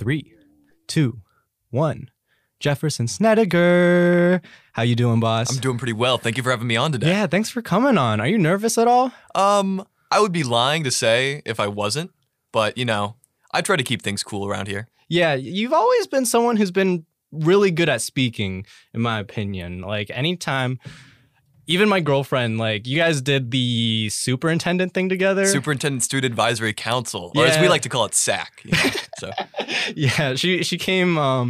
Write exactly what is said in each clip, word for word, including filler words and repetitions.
Three, two, one. Jefferson Snedeker. How you doing, boss? I'm doing pretty well. Thank you for having me on today. Yeah, thanks for coming on. Are you nervous at all? Um, I would be lying to say if I wasn't, but you know, I try to keep things cool around here. Yeah, you've always been someone who's been really good at speaking, in my opinion. Like, anytime, even my girlfriend, like, you guys did the superintendent thing together. Superintendent Student Advisory Council, or as Yeah. we like to call it, S A C. You know, so Yeah, she she came, um,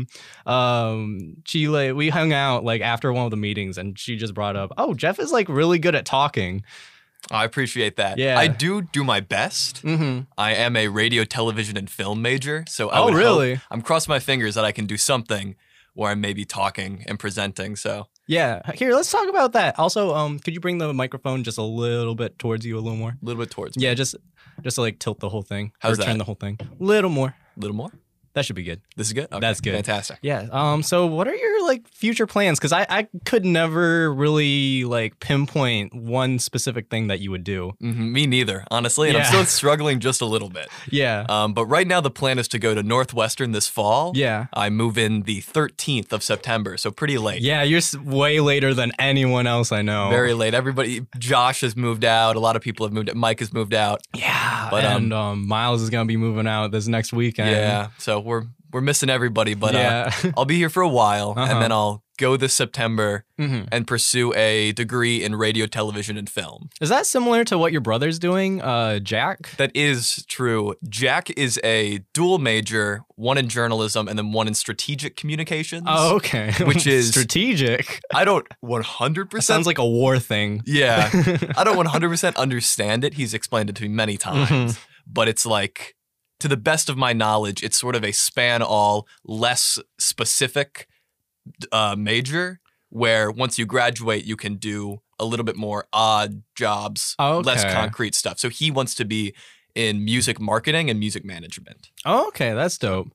um, she, like, we hung out, like, after one of the meetings, and she just brought up, oh, Jeff is, like, really good at talking. I appreciate that. Yeah. I do do my best. Mm-hmm. I am a radio, television, and film major, so I Oh, would really? hope, I'm crossing my fingers that I can do something where I'm maybe talking and presenting, so. Yeah, here, let's talk about that. Also, um, could you bring the microphone just a little bit towards you, a little more? A little bit towards me. Yeah, just just to, like, tilt the whole thing. How's or turn that? the whole thing. Little more. A little more? That should be good. This is good? Okay. That's good. Fantastic. Yeah. Um. So, what are your like future plans? Because I I could never really like pinpoint one specific thing that you would do. hmm Me neither, honestly, and Yeah. I'm still struggling just a little bit. Yeah. Um, but right now the plan is to go to Northwestern this fall. Yeah. I move in the thirteenth of September, so pretty late. Yeah. You're s- way later than anyone else I know. Very late. Everybody, Josh has moved out. A lot of people have moved out. Mike has moved out. Yeah. But, um, and um, Miles is gonna be moving out this next weekend. Yeah. So we're we're missing everybody, but yeah. uh, I'll be here for a while, Uh-huh. and then I'll go this September hmm and pursue a degree in radio, television, and film. Is that similar to what your brother's doing, uh, Jack? That is true. Jack is a dual major, one in journalism and then one in strategic communications. Oh, okay. Which is- strategic. I don't one hundred That percent sounds like a war thing. Yeah. I don't one hundred percent understand it. He's explained it to me many times. Mhm. But it's like, to the best of my knowledge, it's sort of a span all, less specific uh, major where once you graduate, you can do a little bit more odd jobs, less Okay. concrete stuff. So he wants to be in music marketing and music management. Oh, okay, that's dope.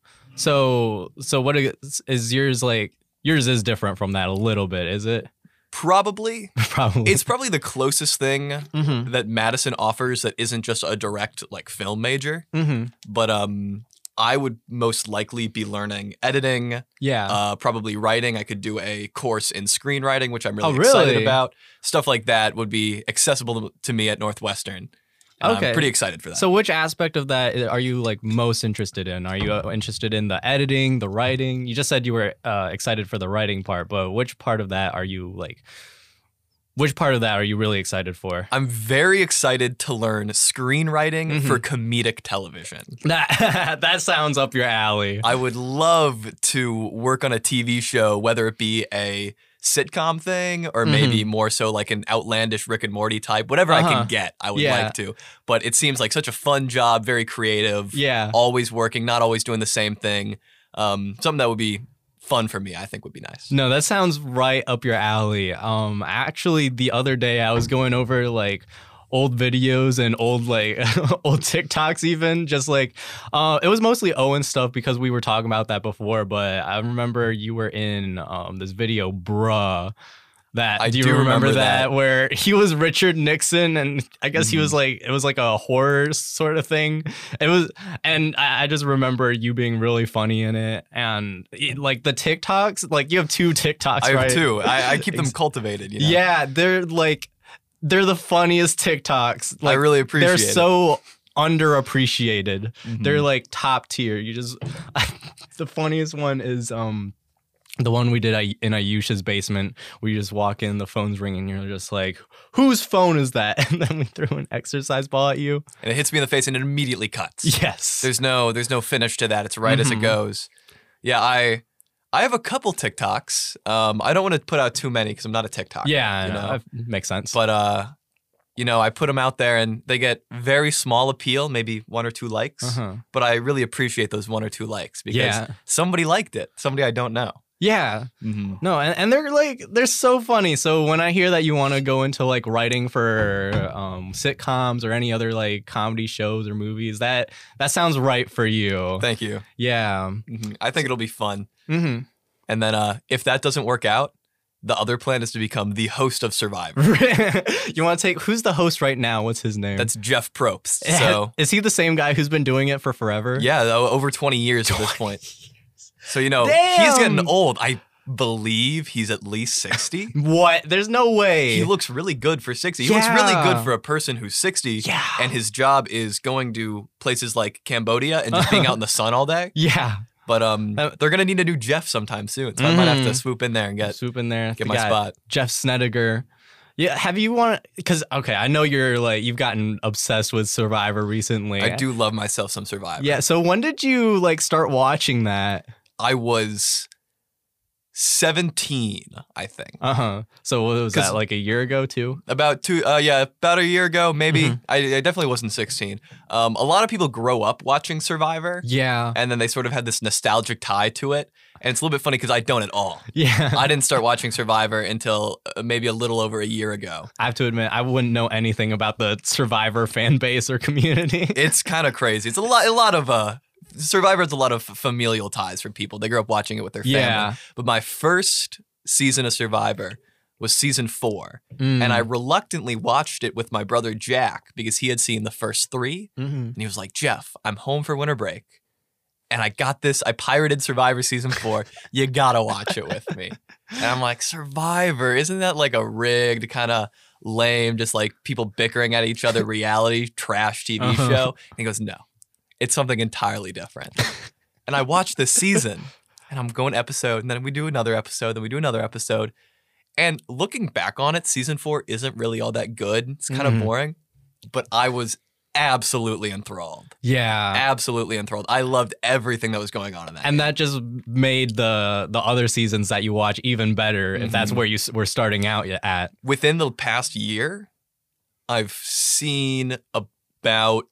So, so what is, is yours like? Yours is different from that a little bit, is it? Probably. Probably. It's probably the closest thing mm-hmm. that Madison offers that isn't just a direct like film major. Mm-hmm. But um, I would most likely be learning editing, Yeah. uh, probably writing. I could do a course in screenwriting, which I'm really Oh, excited really? about. Stuff like that would be accessible to- to me at Northwestern. And Okay. I'm pretty excited for that. So, which aspect of that are you like most interested in? Are you uh, interested in the editing, the writing? You just said you were uh, excited for the writing part, but which part of that are you like? Which part of that are you really excited for? I'm very excited to learn screenwriting Mhm. for comedic television. That that sounds up your alley. I would love to work on a T V show, whether it be a sitcom thing or maybe more so like an outlandish Rick and Morty type, whatever I Uh-huh. can get, I would Yeah. like to. But it seems like such a fun job, very creative, Yeah. always working, not always doing the same thing. Um, something that would be fun for me, I think would be nice. No, that sounds right up your alley. Um, actually, the other day I was going over like old videos and old like old TikToks, even just like uh, it was mostly Owen stuff because we were talking about that before. But I remember you were in um this video, bruh. That I do you do remember, remember that, that. where he was Richard Nixon and I guess he Mhm. was like it was like a horror sort of thing. It was, and I, I just remember you being really funny in it, and it, like the TikToks, like you have two TikToks, I have right? two. I, I keep them Ex- cultivated, you know? Yeah, they're like they're the funniest TikToks. Like I really appreciate they're it. so underappreciated. Mhm. They're like top tier. You just the funniest one is um the one we did at- in Ayusha's basement, where you just walk in, the phone's ringing, you're just like, whose phone is that? And then we throw an exercise ball at you. And it hits me in the face and it immediately cuts. Yes. There's no there's no finish to that. It's right as it Mhm. goes. Yeah, I I have a couple TikToks. Um, I don't want to put out too many because I'm not a TikToker. yeah, you no, know. that makes sense. But uh, you know, I put them out there and they get very small appeal, maybe one or two likes. uh-huh. But I really appreciate those one or two likes because Yeah. somebody liked it. Somebody I don't know. Yeah. Mm-hmm. No, and, and they're like they're so funny. So when I hear that you want to go into like writing for um, sitcoms or any other like comedy shows or movies, that that sounds right for you. Thank you. Yeah. hmm I think it'll be fun. Mm-hmm. And then uh, if that doesn't work out, The other plan is to become the host of Survivor. You want to take who's the host right now? What's his name? That's Jeff Probst. So is he the same guy who's been doing it for forever? yeah, o- over twenty years at this point. So you know Damn. he's getting old. I believe he's at least sixty. What? There's no way. He looks really good for sixty. He looks really Yeah. good for a person who's sixty. Yeah. And his job is going to places like Cambodia and just being out in the sun all day. Yeah. But um, Uh, they're gonna need a new Jeff sometime soon, so I might have to Mhm. swoop in there and get Swoop in there. get The my guy, spot. Jeff Snedeker. Yeah. Have you want? Because okay, I know you're like you've gotten obsessed with Survivor recently. I do love myself some Survivor. Yeah. So when did you like start watching that? I was seventeen, I think. Uh huh. So what was 'Cause- that like a year ago too? About two, uh, yeah, about a year ago, maybe. Mhm. I, I definitely wasn't sixteen. Um, a lot of people grow up watching Survivor, Yeah. and then they sort of have this nostalgic tie to it. And it's a little bit funny because I don't at all. Yeah. I didn't start watching Survivor until uh, maybe a little over a year ago. I have to admit, I wouldn't know anything about the Survivor fan base or community. It's kind of crazy. It's a lot, a lot of uh, Survivor has a lot of familial ties for people. They grew up watching it with their family. Yeah. But my first season of Survivor was season four, Mm. and I reluctantly watched it with my brother Jack because he had seen the first three, Mhm. and he was like, "Jeff, I'm home for winter break, and I got this. I pirated Survivor season four. You gotta watch it with me." And I'm like, "Survivor, isn't that like a rigged kind of lame, just like people bickering at each other reality trash T V Uh-huh. show?" And he goes, "No, it's something entirely different." And I watched this season, and I'm going episode, and then we do another episode, then we do another episode. And looking back on it, season four isn't really all that good. It's kind of Mhm. boring, but I was absolutely enthralled. Yeah. Absolutely enthralled. I loved everything that was going on in that. And game. that just made the the other seasons that you watch even better if that's Mhm. where you s- were starting out y- at. Within the past year, I've seen about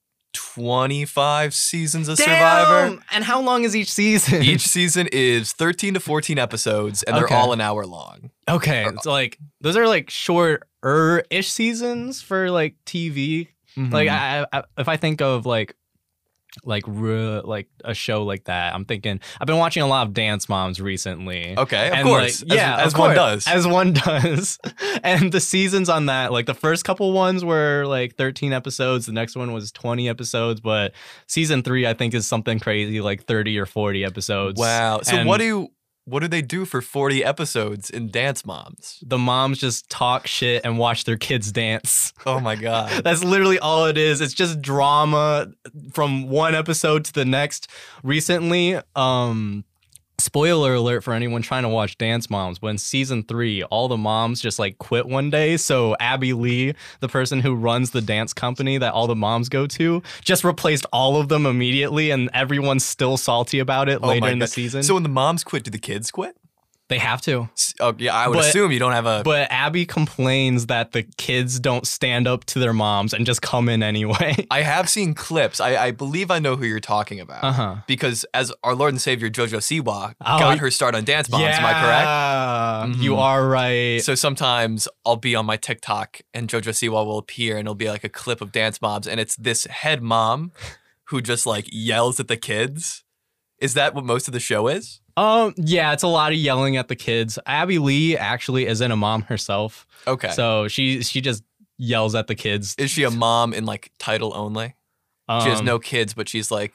twenty-five seasons of Survivor. Damn! And how long is each season? Each season is thirteen to fourteen episodes, and they're Okay. all an hour long. Okay, it's like those are like shorter-ish seasons for like T V. Like Mhm. I, I, if I think of like like re- like a show like that, I'm thinking I've been watching a lot of Dance Moms recently. Okay, of And, course. like, As- yeah, as, of one course, does. as one does. And the seasons on that, like the first couple ones were like thirteen episodes. The next one was twenty episodes, but season three I think is something crazy like thirty or forty episodes. Wow. So And what do you what do they do for forty episodes in Dance Moms? the moms just talk shit and watch their kids dance. Oh my god. That's literally all it is. It's just drama from one episode to the next. Recently, um, spoiler alert for anyone trying to watch Dance Moms, when season three, all the moms just like quit one day. So Abby Lee, the person who runs the dance company that all the moms go to, just replaced all of them immediately, and everyone's still salty about it Oh later my in the God. season. So when the moms quit, do the kids quit? they have to. S- Oh yeah, I would But- assume you don't have a But Abby complains that the kids don't stand up to their moms and just come in anyway. I have seen clips. I, I believe I know who you're talking about. Uh huh. Because as our Lord and Savior JoJo Siwa Oh, got her start on Dance Moms, am I correct? correct? You Mhm. are right. So sometimes I'll be on my TikTok and JoJo Siwa will appear and it'll be like a clip of Dance Moms and it's this head mom who just like yells at the kids. Is that what most of the show is? Um, yeah, it's a lot of yelling at the kids. Abby Lee actually isn't a mom herself, Okay. so she she just yells at the kids. Is she a mom in like title only? Um, She has no kids, but she's like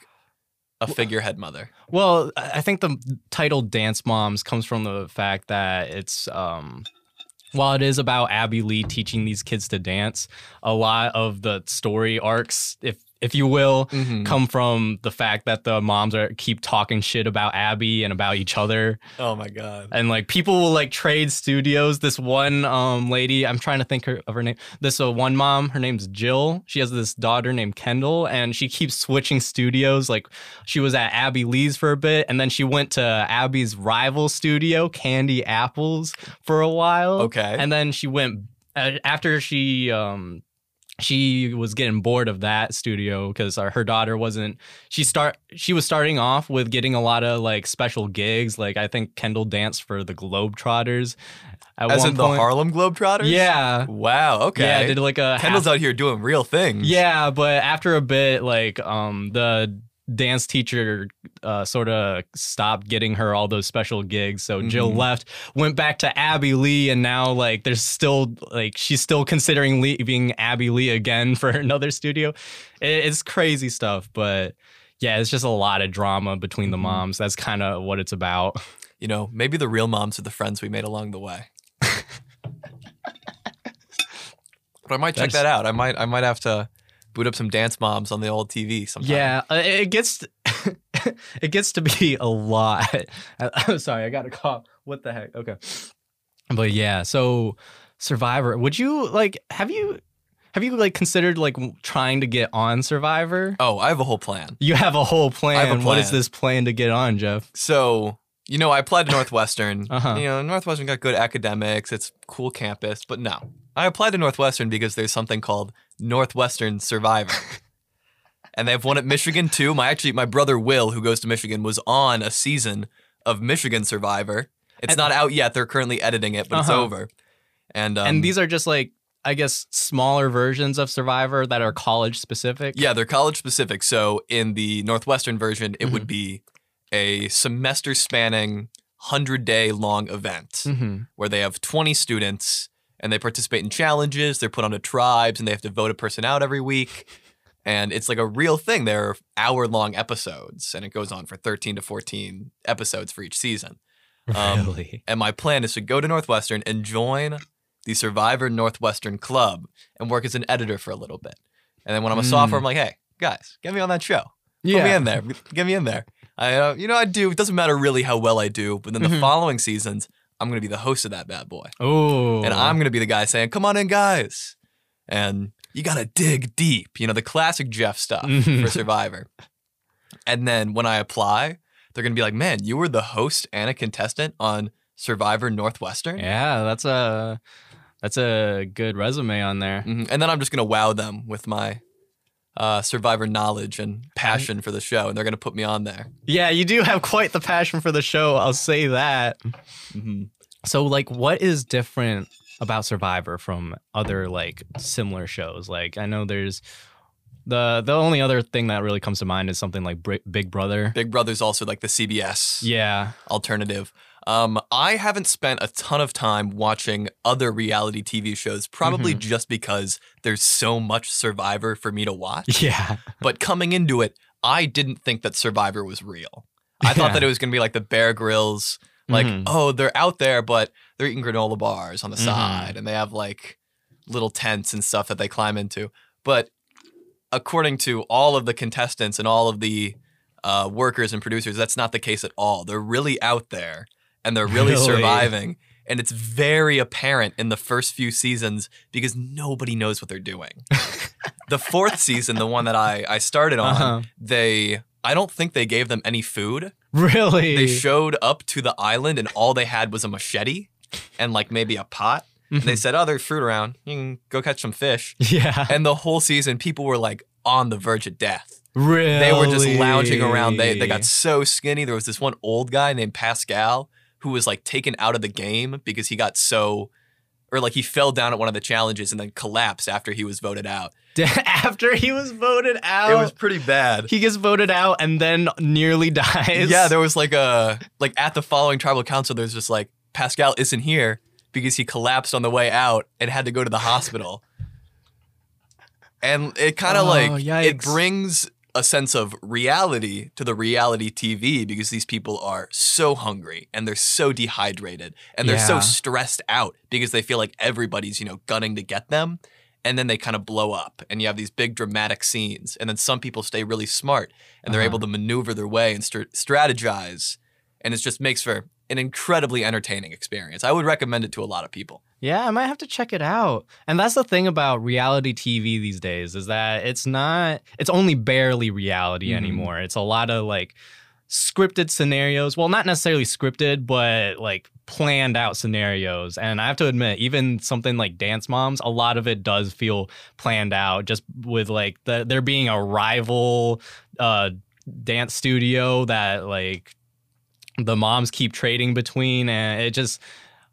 a figurehead mother. Well, I I think the title "Dance Moms" comes from the fact that it's um. While it is about Abby Lee teaching these kids to dance, a lot of the story arcs, if if you will, Mhm. come from the fact that the moms are keep talking shit about Abby and about each other. Oh my god. And like people will like trade studios. This one um lady, I'm trying to think her, of her name. This uh, one mom, her name's Jill. She has this daughter named Kendall, and she keeps switching studios. Like she was at Abby Lee's for a bit, and then she went to Abby's rival studio, Candy Apples, for a while. Okay. And then she went uh, after she um she was getting bored of that studio because her daughter wasn't she start she was starting off with getting a lot of like special gigs. Like I think Kendall danced for the Globetrotters at As one in point. the Harlem Globetrotters? Yeah. Wow, okay. Yeah, I did like a Kendall's half- out here doing real things. yeah, but after a bit, like um the dance teacher uh, sort of stopped getting her all those special gigs. So Jill Mhm. left, went back to Abby Lee, and now like there's still like she's still considering leaving Abby Lee again for another studio. It, it's crazy stuff, but yeah, it's just a lot of drama between the Mhm. moms. That's kind of what it's about. You know, maybe the real moms are the friends we made along the way. But I might check That's- that out. I might I might have to boot up some dance moms on the old T V sometime. Yeah, uh, it gets it gets to be a lot. I'm sorry, I got a cough. What the heck? Okay, but yeah, so Survivor. Would you like? Have you have you like considered like w- trying to get on Survivor? Oh, I have a whole plan. You have a whole plan. have a What is plan. this plan to get on, Jeff? So, you know, I applied to Northwestern. Uh-huh. You know, Northwestern got good academics. It's a cool campus. But no, I applied to Northwestern because there's something called Northwestern Survivor. And they have one at Michigan too. My actually, my brother Will, who goes to Michigan, was on a season of Michigan Survivor. It's And- not out yet. They're currently editing it, but it's Uh-huh. over. And um, and these are just like I guess smaller versions of Survivor that are college specific. yeah, they're college specific. So in the Northwestern version, it Mhm. would be a semester spanning hundred day long event. hmm Where they have twenty students and they participate in challenges. They're put onto tribes and they have to vote a person out every week. And it's like a real thing. They're hour long episodes and it goes on for thirteen to fourteen episodes for each season. Um, Really? And my plan is to go to Northwestern and join the Survivor Northwestern Club and work as an editor for a little bit. And then when I'm a Mm. sophomore, I'm like, hey, guys, get me on that show. Put me in there. Get me in there. I, uh, you know, I do. It doesn't matter really how well I do, but then the Mhm. following seasons, I'm going to be the host of that bad boy. Oh, And I'm going to be the guy saying, come on in, guys. And you got to dig deep, you know, the classic Jeff stuff Mhm. for Survivor. And then when I apply, they're going to be like, man, you were the host and a contestant on Survivor Northwestern. Yeah, that's a that's a good resume on there. Mhm. And then I'm just going to wow them with my uh, Survivor knowledge and passion for the show. And they're going to put me on there. Yeah, you do have quite the passion for the show. I'll say that. Mhm. So, like, what is different about Survivor from other like similar shows? Like, I know there's the the only other thing that really comes to mind is something like Bri- Big Brother. Big Brother's also like the C B S Yeah. alternative. Um, I haven't spent a ton of time watching other reality T V shows, probably Mhm. just because there's so much Survivor for me to watch. Yeah. But coming into it, I didn't think that Survivor was real. I thought Yeah. that it was going to be like the Bear Grylls, like, Mhm. oh, they're out there, but they're eating granola bars on the Mhm. side, and they have like little tents and stuff that they climb into. But according to all of the contestants and all of the uh, workers and producers, that's not the case at all. They're really out there, and they're really, Really? surviving. And it's very apparent in the first few seasons because nobody knows what they're doing. The fourth season, the one that I, I started on, Uh-huh. they I don't think they gave them any food. Really? They showed up to the island and all they had was a machete and like maybe a pot. And they Mhm. said, oh, there's fruit around. You can go catch some fish. Yeah. And the whole season, people were like on the verge of death. Really? They were just lounging around. They they got so skinny. There was this one old guy named Pascal who was like taken out of the game because he got so, or like he fell down at one of the challenges and then collapsed after he was voted out. After he was voted out. It was pretty bad. He gets voted out and then nearly dies. Yeah, there was like a like at the following tribal council. There's just like Pascal isn't here because he collapsed on the way out and had to go to the hospital. And it kind of Oh, like it yikes. brings a sense of reality to the reality T V because these people are so hungry and they're so dehydrated and they're so Yeah. stressed out because they feel like everybody's, you know, gunning to get them. And then they kind of blow up and you have these big dramatic scenes. And then some people stay really smart and they're Uh-huh. able to maneuver their way and str- strategize. And it just makes for an incredibly entertaining experience. I would recommend it to a lot of people. Yeah, I might have to check it out. And that's the thing about reality T V these days is that it's not, it's only barely reality Mhm. anymore. It's a lot of like scripted scenarios. Well, not necessarily scripted, but like planned out scenarios. And I have to admit, even something like Dance Moms, a lot of it does feel planned out just with like the, there being a rival uh, dance studio that like the moms keep trading between. And it just,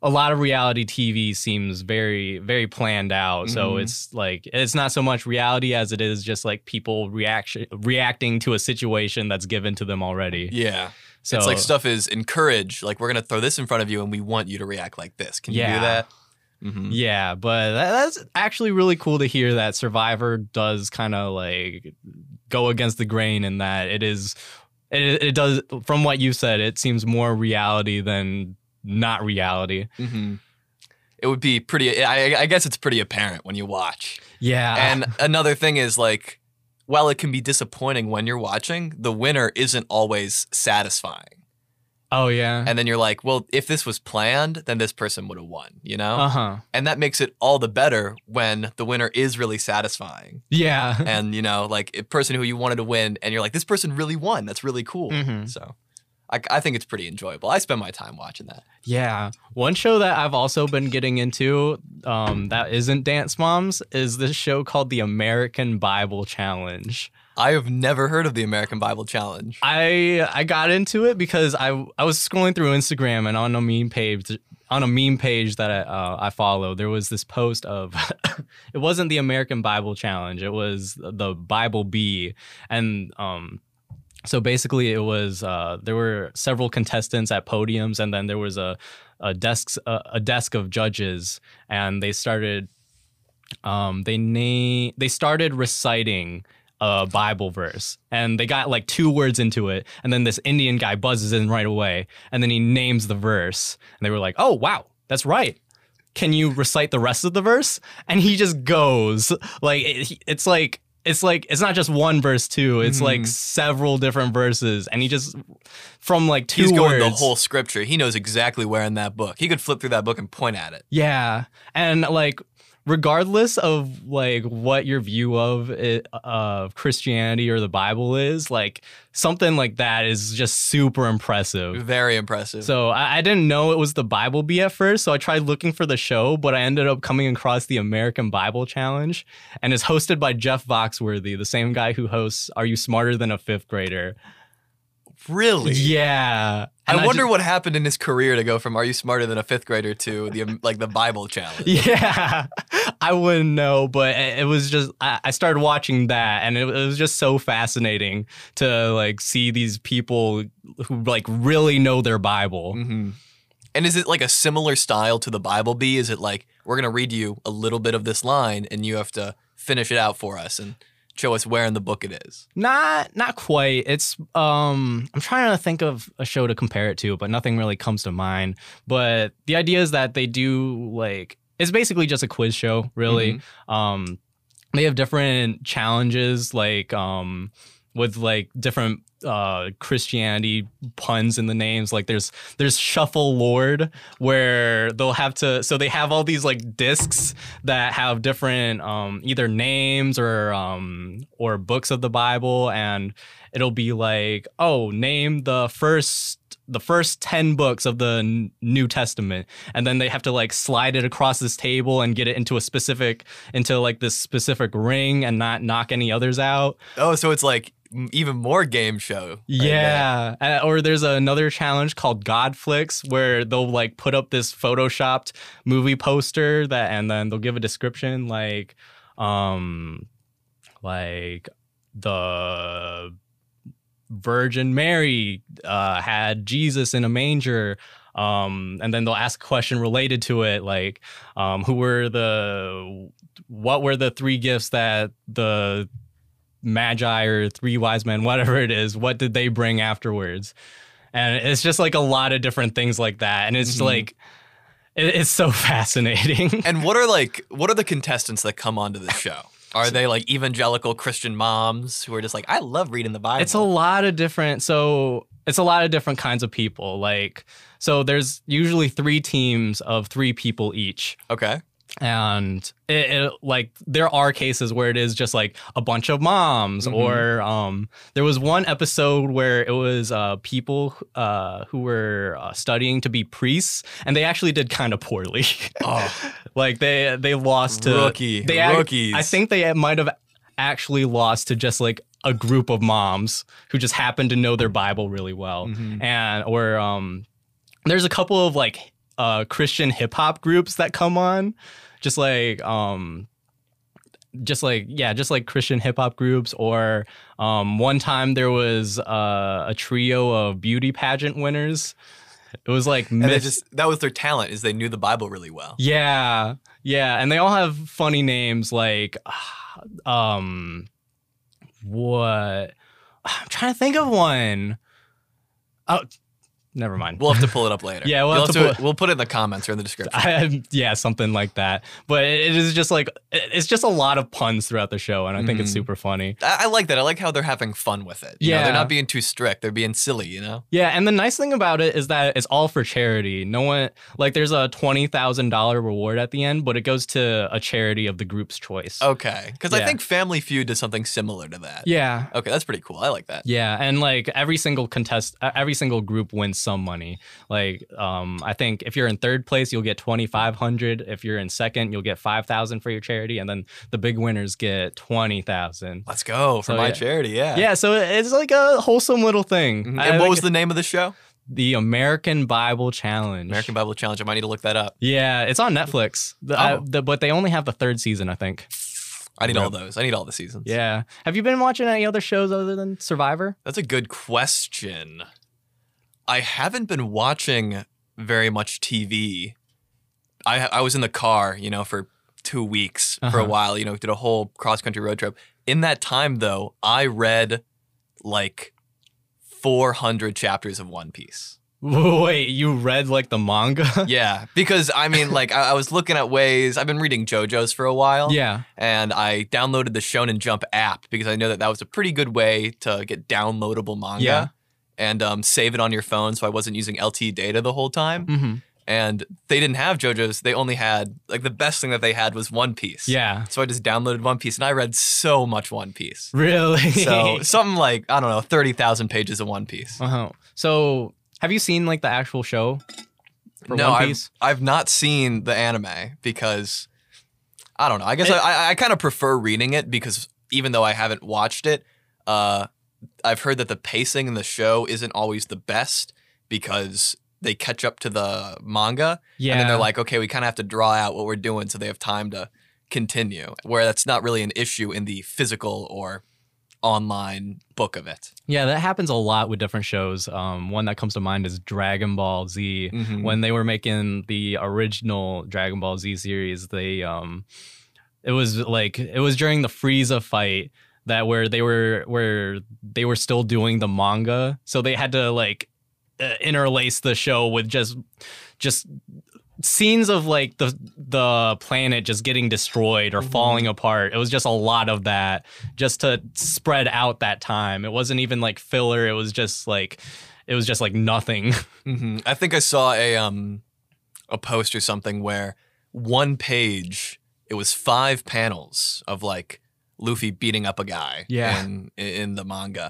a lot of reality T V seems very, very planned out. Mm-hmm. So it's like, it's not so much reality as it is just like people reaction reacting to a situation that's given to them already. Yeah. So it's like stuff is encouraged. Like, we're going to throw this in front of you and we want you to react like this. Can you yeah. do that? Mm-hmm. Yeah, but that, that's actually really cool to hear that Survivor does kind of like go against the grain in that it is, it, it does, from what you said, it seems more reality than not reality. Mm-hmm. It would be pretty, I, I guess it's pretty apparent when you watch. Yeah. And another thing is like, while it can be disappointing when you're watching, the winner isn't always satisfying. Oh, yeah. And then you're like, well, if this was planned, then this person would have won, you know? Uh-huh. And that makes it all the better when the winner is really satisfying. Yeah. And, you know, like a person who you wanted to win and you're like, this person really won. That's really cool. Mm-hmm. So I, I think it's pretty enjoyable. I spend my time watching that. Yeah. One show that I've also been getting into um, that isn't Dance Moms is this show called The American Bible Challenge. I have never heard of the American Bible Challenge. I I got into it because I I was scrolling through Instagram, and on a meme page on a meme page that I uh, I follow, there was this post of it wasn't the American Bible Challenge, it was the Bible Bee, and um so basically it was uh there were several contestants at podiums, and then there was a a desk a, a desk of judges, and they started um they na- they started reciting a Bible verse, and they got like two words into it, and then this Indian guy buzzes in right away, and then he names the verse, and they were like, oh wow, that's right, can you recite the rest of the verse? And he just goes like it, it's like it's like it's not just one verse too, it's mm-hmm. like several different verses, and he just from like two He's going words, the whole scripture. He knows exactly where in that book. He could flip through that book and point at it. Yeah. And like regardless of like what your view of it, of Christianity or the Bible is, like something like that is just super impressive. Very impressive. So I, I didn't know it was the Bible Bee at first, so I tried looking for the show, but I ended up coming across the American Bible Challenge, and it's hosted by Jeff Foxworthy, the same guy who hosts Are You Smarter Than a Fifth Grader? Really? Yeah. And I wonder I just, what happened in his career to go from Are You Smarter Than a Fifth Grader to the like the Bible Challenge. Yeah, I wouldn't know, but it was just I, I started watching that, and it, it was just so fascinating to like see these people who like really know their Bible. Mm-hmm. And is it like a similar style to the Bible Bee? Is it like we're gonna read you a little bit of this line and you have to finish it out for us and show us where in the book it is? Not not quite. It's um I'm trying to think of a show to compare it to, but nothing really comes to mind. But the idea is that they do like it's basically just a quiz show, really. Mm-hmm. Um they have different challenges like um with like different uh Christianity puns in the names. Like there's there's Shuffle Lord, where they'll have to so they have all these like discs that have different um either names or um or books of the Bible, and it'll be like, oh, name the first the first ten books of the N- New Testament, and then they have to like slide it across this table and get it into a specific into like this specific ring and not knock any others out. Oh, so it's like even more game show. Right? Yeah. Uh, or there's another challenge called Godflix, where they'll like put up this photoshopped movie poster that, and then they'll give a description like, um, like the Virgin Mary uh, had Jesus in a manger. Um, and then they'll ask a question related to it, like, um, who were the, what were the three gifts that the Magi or three wise men, whatever it is, what did they bring afterwards? And it's just like a lot of different things like that. And it's mm-hmm. like, it, it's so fascinating. And what are like, what are the contestants that come onto the show? Are they like evangelical Christian moms who are just like, I love reading the Bible? It's a lot of different, so it's a lot of different kinds of people. Like, so there's usually three teams of three people each. Okay. And it, it like there are cases where it is just like a bunch of moms, mm-hmm. or um, there was one episode where it was uh, people uh, who were uh, studying to be priests, and they actually did kind of poorly. Oh, like they they lost to rookie they rookies. I think they might have actually lost to just like a group of moms who just happened to know their Bible really well, mm-hmm. and or um, there's a couple of like uh, Christian hip hop groups that come on, just like um, just like yeah, just like Christian hip hop groups. Or um, one time there was uh, a trio of beauty pageant winners. It was like And they Miss- just that was their talent, is they knew the Bible really well. yeah, yeah, and they all have funny names like um, what? I'm trying to think of one. Oh, never mind. We'll have to pull it up later. Yeah, we'll You'll have to have pull- We'll put it in the comments or in the description. I, yeah, something like that. But it is just like it's just a lot of puns throughout the show, and I think it's Mhm. super funny. I, I like that. I like how they're having fun with it. You know, Yeah. they're not being too strict. They're being silly. You know. Yeah, and the nice thing about it is that it's all for charity. No one like there's a twenty thousand dollar reward at the end, but it goes to a charity of the group's choice. Okay, because I Yeah. think Family Feud does something similar to that. Yeah. Okay, that's pretty cool. I like that. Yeah, and like every single contest, uh, every single group wins some money. Like, um, I think if you're in third place, you'll get twenty five hundred. If you're in second, you'll get five thousand for your charity, and then the big winners get twenty thousand. Let's go for So, my yeah. charity. Yeah. Yeah, so it's like a wholesome little thing. Mhm. I And what think was the name of the show? the American Bible Challenge? American Bible Challenge. I might need to look that up. Yeah, it's on Netflix. The, I- Oh. the, but they only have the third season, I think. I need Yep. all those. I need all the seasons. Yeah. Have you been watching any other shows other than Survivor? That's a good question. I haven't been watching very much T V. I I was in the car, you know, for two weeks for a Uh-huh. while. You know, did a whole cross country road trip. In that time, though, I read like four hundred chapters of One Piece. Wait, you read like the manga? Yeah, because I mean, like I, I was looking at ways. I've been reading JoJo's for a while. Yeah. And I downloaded the Shonen Jump app because I know that that was a pretty good way to get downloadable manga Yeah. and um, save it on your phone. So I wasn't using L T E data the whole time. Mm-hmm. And they didn't have JoJo's. They only had, like, the best thing that they had was One Piece. Yeah. So I just downloaded One Piece and I read so much One Piece. Really? So something like, I don't know, thirty thousand pages of One Piece. uh-huh. So have you seen like the actual show for no, One I've, Piece? I've not seen the anime because, I don't know. I guess It- I, I, I kind of prefer reading it because even though I haven't watched it, uh, I've heard that the pacing in the show isn't always the best because they catch up to the manga. Yeah. And then they're like, okay, we kind of have to draw out what we're doing so they have time to continue. Where that's not really an issue in the physical or online book of it. Yeah, that happens a lot with different shows. Um, one that comes to mind is Dragon Ball Z. Mhm. When they were making the original Dragon Ball Z series, they um, it was like it was during the Frieza fight that where they were where they were still doing the manga, so they had to like uh, interlace the show with just just scenes of like the the planet just getting destroyed or Mhm. falling apart. It was just a lot of that just to spread out that time. It wasn't even like filler. It was just like it was just like nothing. hmm I think I saw a um a post or something where one page, it was five panels of like Luffy beating up a guy Yeah. in in the manga.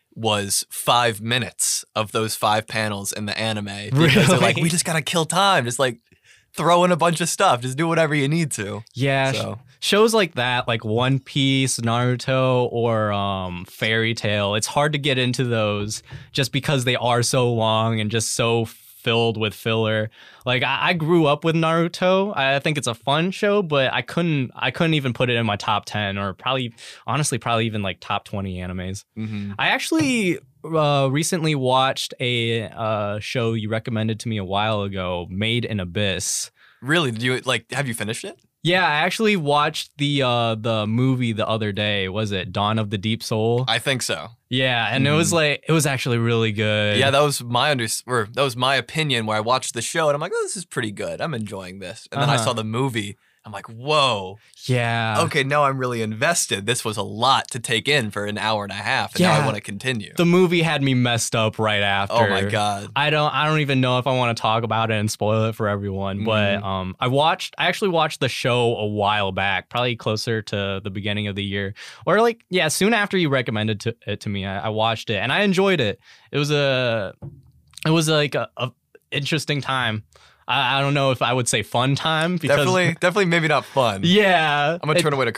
Was five minutes of those five panels in the anime because they're like, Really? we just gotta kill time, just like throw in a bunch of stuff, just do whatever you need to. Yeah, sh- So shows like that, like One Piece, Naruto, or um, Fairy Tale, it's hard to get into those just because they are so long and just so filled with filler. Like I, I grew up with Naruto. I think it's a fun show, but I couldn't, I couldn't even put it in my top ten or probably, honestly, probably even like top twenty animes. mhm. I actually uh, recently watched a uh, show you recommended to me a while ago, Made in Abyss. Really, did you like? Have you finished it? Yeah, I actually watched the uh the movie the other day. Was it Dawn of the Deep Soul? I think so. Yeah, and it was like it was actually really good. Yeah, that was my under or that was my opinion where I watched the show and I'm like, oh, this is pretty good. I'm enjoying this. And then I Uh-huh. saw the movie. I'm like, whoa. yeah. Okay, now I'm really invested. This was a lot to take in for an hour and a half, and now Yeah. I want to continue. The movie had me messed up right after. Oh my god. I don't I don't even know if I want to talk about it and spoil it for everyone, but Mhm. um I watched I actually watched the show a while back, probably closer to the beginning of the year. Or like yeah, soon after you recommended to, it to me, I, I watched it and I enjoyed it. It was a it was like a, a interesting time. I, I don't know if I would say fun time because Definitely, definitely maybe not fun. yeah. I'm gonna it- turn away to cough.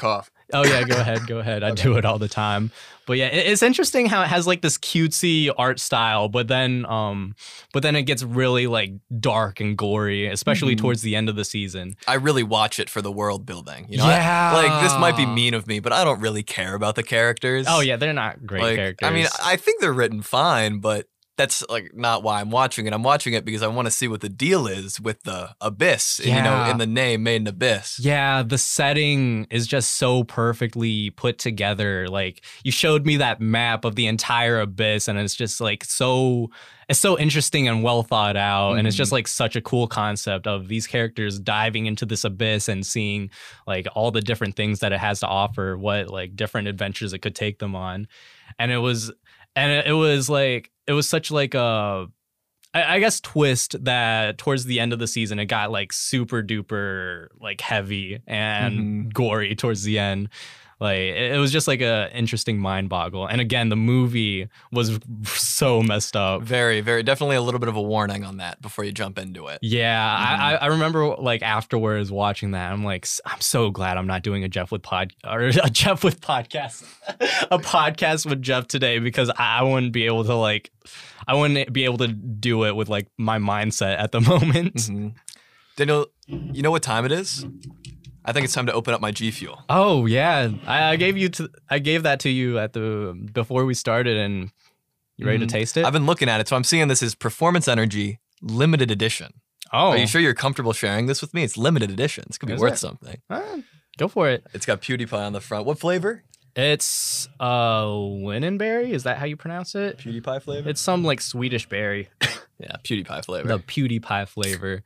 Oh yeah, go ahead, go ahead. I Okay. do it all the time. But yeah, it- it's interesting how it has like this cutesy art style, but then um but then it gets really like dark and gory, especially Mhm. towards the end of the season. I really watch it for the world building. You know, Yeah. I- like this might be mean of me, but I don't really care about the characters. Oh yeah, they're not great Like, characters. I mean, I think they're written fine, but that's like not why I'm watching it. I'm watching it because I want to see what the deal is with the abyss. You know, Yeah. in the name, made in abyss. Yeah, the setting is just so perfectly put together. Like you showed me that map of the entire abyss, and it's just like so it's so interesting and well thought out. And it's just like such a cool concept of these characters diving into this abyss and seeing like all the different things that it has to offer, what like different adventures it could take them on. And it was and it, it was like it was such like a I, I guess twist that towards the end of the season it got like super duper like heavy and Mhm. gory towards the end. Like it, it was just like a interesting mind boggle. And again, the movie was so messed up. Very, very, definitely a little bit of a warning on that before you jump into it. Yeah, Mhm. I, I I remember like afterwards watching that. I'm like, s- I'm so glad I'm not doing a Jeff with pod or a Jeff with podcast, a podcast with Jeff today because I, I wouldn't be able to like, I wouldn't be able to do it with like my mindset at the moment. Mhm. Daniel, you know what time it is? I think it's time to open up my G Fuel. Oh yeah, I, I gave you to I gave that to you at the before we started, and you ready Mhm. to taste it? I've been looking at it, so I'm seeing this is Performance Energy Limited Edition. oh, Are you sure you're comfortable sharing this with me? It's limited edition. This could be Is worth it? something. Ah, go for it. It's got PewDiePie on the front. What flavor? It's uh lingonberry. Is that how you pronounce it? PewDiePie flavor? It's some like Swedish berry. Yeah, PewDiePie flavor. The PewDiePie flavor.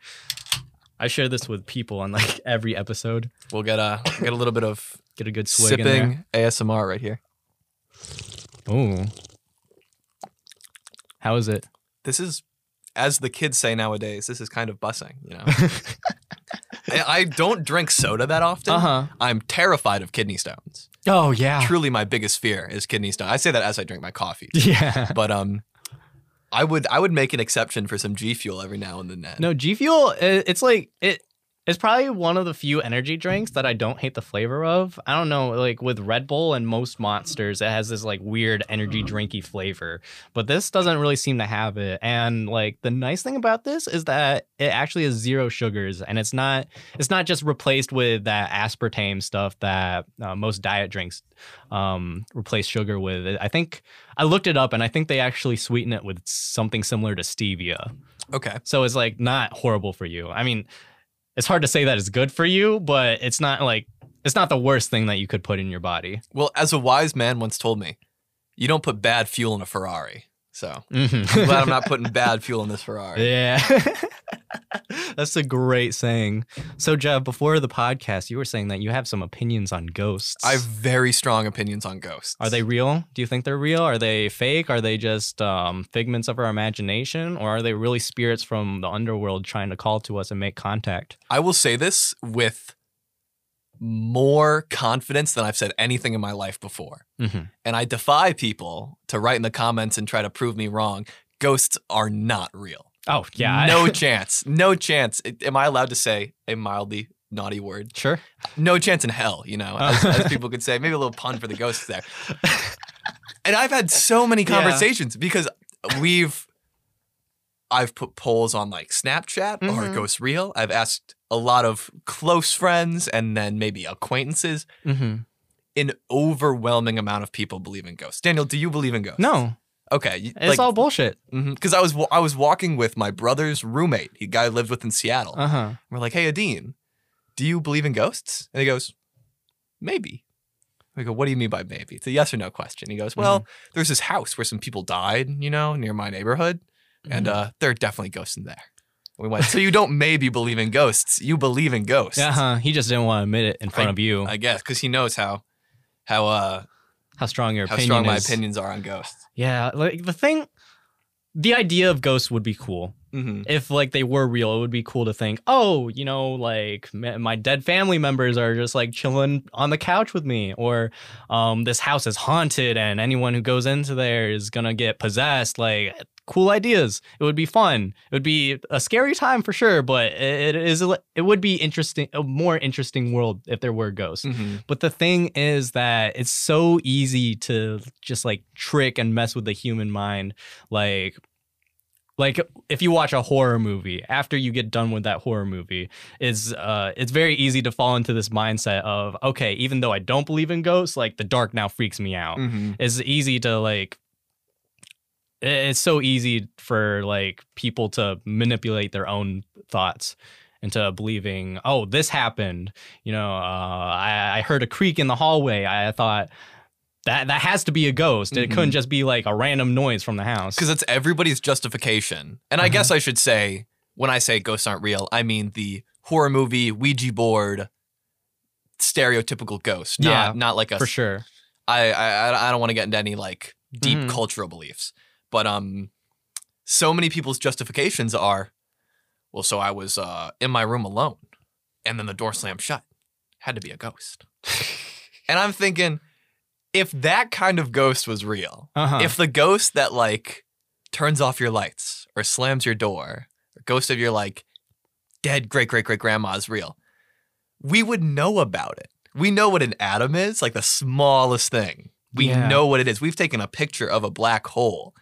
I share this with people on like every episode. We'll get a get a little bit of Get a good swig in there. sipping A S M R right here. Ooh. How is it? This is, as the kids say nowadays, this is kind of bussing. You know, I, I don't drink soda that often. Uh huh. I'm terrified of kidney stones. Oh yeah. Truly, my biggest fear is kidney stone. I say that as I drink my coffee, Yeah. but um, I would I would make an exception for some G Fuel every now and then. No, G Fuel. i- It's like it. It's probably one of the few energy drinks that I don't hate the flavor of. I don't know, like with Red Bull and most Monsters, it has this like weird energy drinky flavor, but this doesn't really seem to have it. And like the nice thing about this is that it actually has zero sugars, and it's not it's not just replaced with that aspartame stuff that uh, most diet drinks um, replace sugar with. I think I looked it up, and I think they actually sweeten it with something similar to stevia. Okay. So it's like not horrible for you. I mean, it's hard to say that it's good for you, but it's not like it's not the worst thing that you could put in your body. Well, as a wise man once told me, you don't put bad fuel in a Ferrari. So Mhm. I'm glad I'm not putting bad fuel in this Ferrari. Yeah. That's a great saying. So, Jeff, before the podcast, you were saying that you have some opinions on ghosts. I have very strong opinions on ghosts. Are they real? Do you think they're real? Are they fake? Are they just um, figments of our imagination? Or are they really spirits from the underworld trying to call to us and make contact? I will say this with more confidence than I've said anything in my life before. Mm-hmm. And I defy people to write in the comments and try to prove me wrong. Ghosts are not real. Oh, yeah. No chance. No chance. Am I allowed to say a mildly naughty word? Sure. No chance in hell, you know, as, as people could say. Maybe a little pun for the ghosts there. And I've had so many Yeah. conversations because we've, I've put polls on like Snapchat, Mhm. are ghosts real? I've asked a lot of close friends and then maybe acquaintances. Mm-hmm. An overwhelming amount of people believe in ghosts. Daniel, do you believe in ghosts? No, Okay. you- it's all bullshit. Because I was wa- I was walking with my brother's roommate, he guy I lived with in Seattle. Uh huh. We're like, hey, Adine, do you believe in ghosts? And he goes, maybe. We go, what do you mean by maybe? It's a yes or no question. He goes, well, there's this house where some people died, you know, near my neighborhood, and Mhm. uh, there are definitely ghosts in there. We went, so you don't maybe believe in ghosts, you believe in ghosts. Uh huh. He just didn't want to admit it in front of you. I guess, because he knows how how uh how strong your how opinion strong my is. opinions are on ghosts. Yeah, like the thing, the idea of ghosts would be cool. Mm-hmm. If like they were real, it would be cool to think, oh, you know, like ma- my dead family members are just like chilling on the couch with me, or um, this house is haunted and anyone who goes into there is gonna get possessed. Like cool ideas. It would be fun. It would be a scary time for sure, but it, it is a, it would be interesting, a more interesting world if there were ghosts. Mm-hmm. But the thing is that it's so easy to just like trick and mess with the human mind. Like, like if you watch a horror movie, after you get done with that horror movie, is uh, it's very easy to fall into this mindset of, okay, even though I don't believe in ghosts, like the dark now freaks me out. Mm-hmm. It's easy to like, it's so easy for like people to manipulate their own thoughts into believing, oh, this happened. You know, uh, I, I heard a creak in the hallway. I thought that that has to be a ghost. It Mm-hmm. couldn't just be like a random noise from the house. Because it's everybody's justification. And I Uh-huh. guess I should say, when I say ghosts aren't real, I mean the horror movie, Ouija board, stereotypical ghost. Not, Yeah, not like a. For sure. I, I, I don't want to get into any like deep Mhm. cultural beliefs. But um, so many people's justifications are, well, so I was uh, in my room alone and then the door slammed shut. Had to be a ghost. And I'm thinking, if that kind of ghost was real, Uh-huh. if the ghost that like turns off your lights or slams your door, or ghost of your like dead great great great grandma is real, we would know about it. We know what an atom is, like the smallest thing. We Yeah. know what it is. We've taken a picture of a black hole.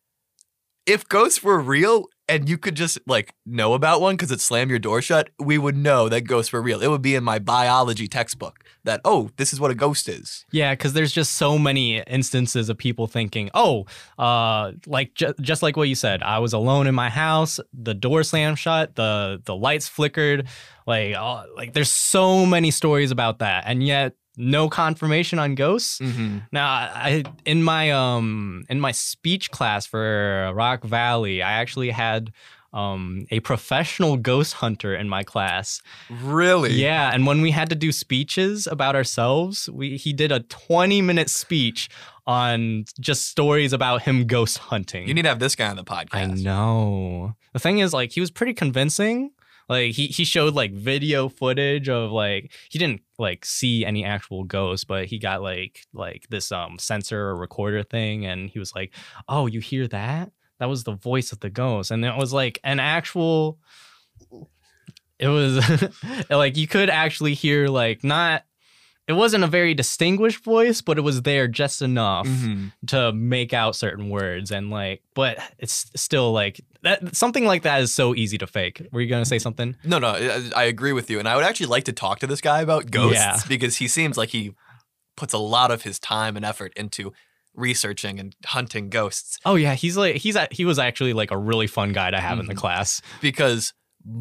If ghosts were real and you could just like know about one because it slammed your door shut, we would know that ghosts were real. It would be in my biology textbook that, oh, this is what a ghost is. Yeah, because there's just so many instances of people thinking, oh, uh, like ju- just like what you said, I was alone in my house, the door slammed shut, the the lights flickered, like uh, like there's so many stories about that, and yet no confirmation on ghosts. Mm-hmm. Now, I in my um in my speech class for Rock Valley, I actually had um a professional ghost hunter in my class. Really? Yeah, and when we had to do speeches about ourselves, we he did a twenty minute speech on just stories about him ghost hunting. You need to have this guy on the podcast. I know. The thing is, like, he was pretty convincing. Like he he showed like video footage of like he didn't like see any actual ghosts, but he got like like this um sensor or recorder thing, and he was like, "Oh, you hear that? That was the voice of the ghost," and it was like an actual. It was like you could actually hear like not. It wasn't a very distinguished voice, but it was there just enough Mhm. to make out certain words, and like, but it's still like that. Something like that is so easy to fake. Were you gonna say something? No, no, I, I agree with you. And I would actually like to talk to this guy about ghosts Yeah. because he seems like he puts a lot of his time and effort into researching and hunting ghosts. Oh yeah, he's like he's a, he was actually like a really fun guy to have in the Mhm. class. Because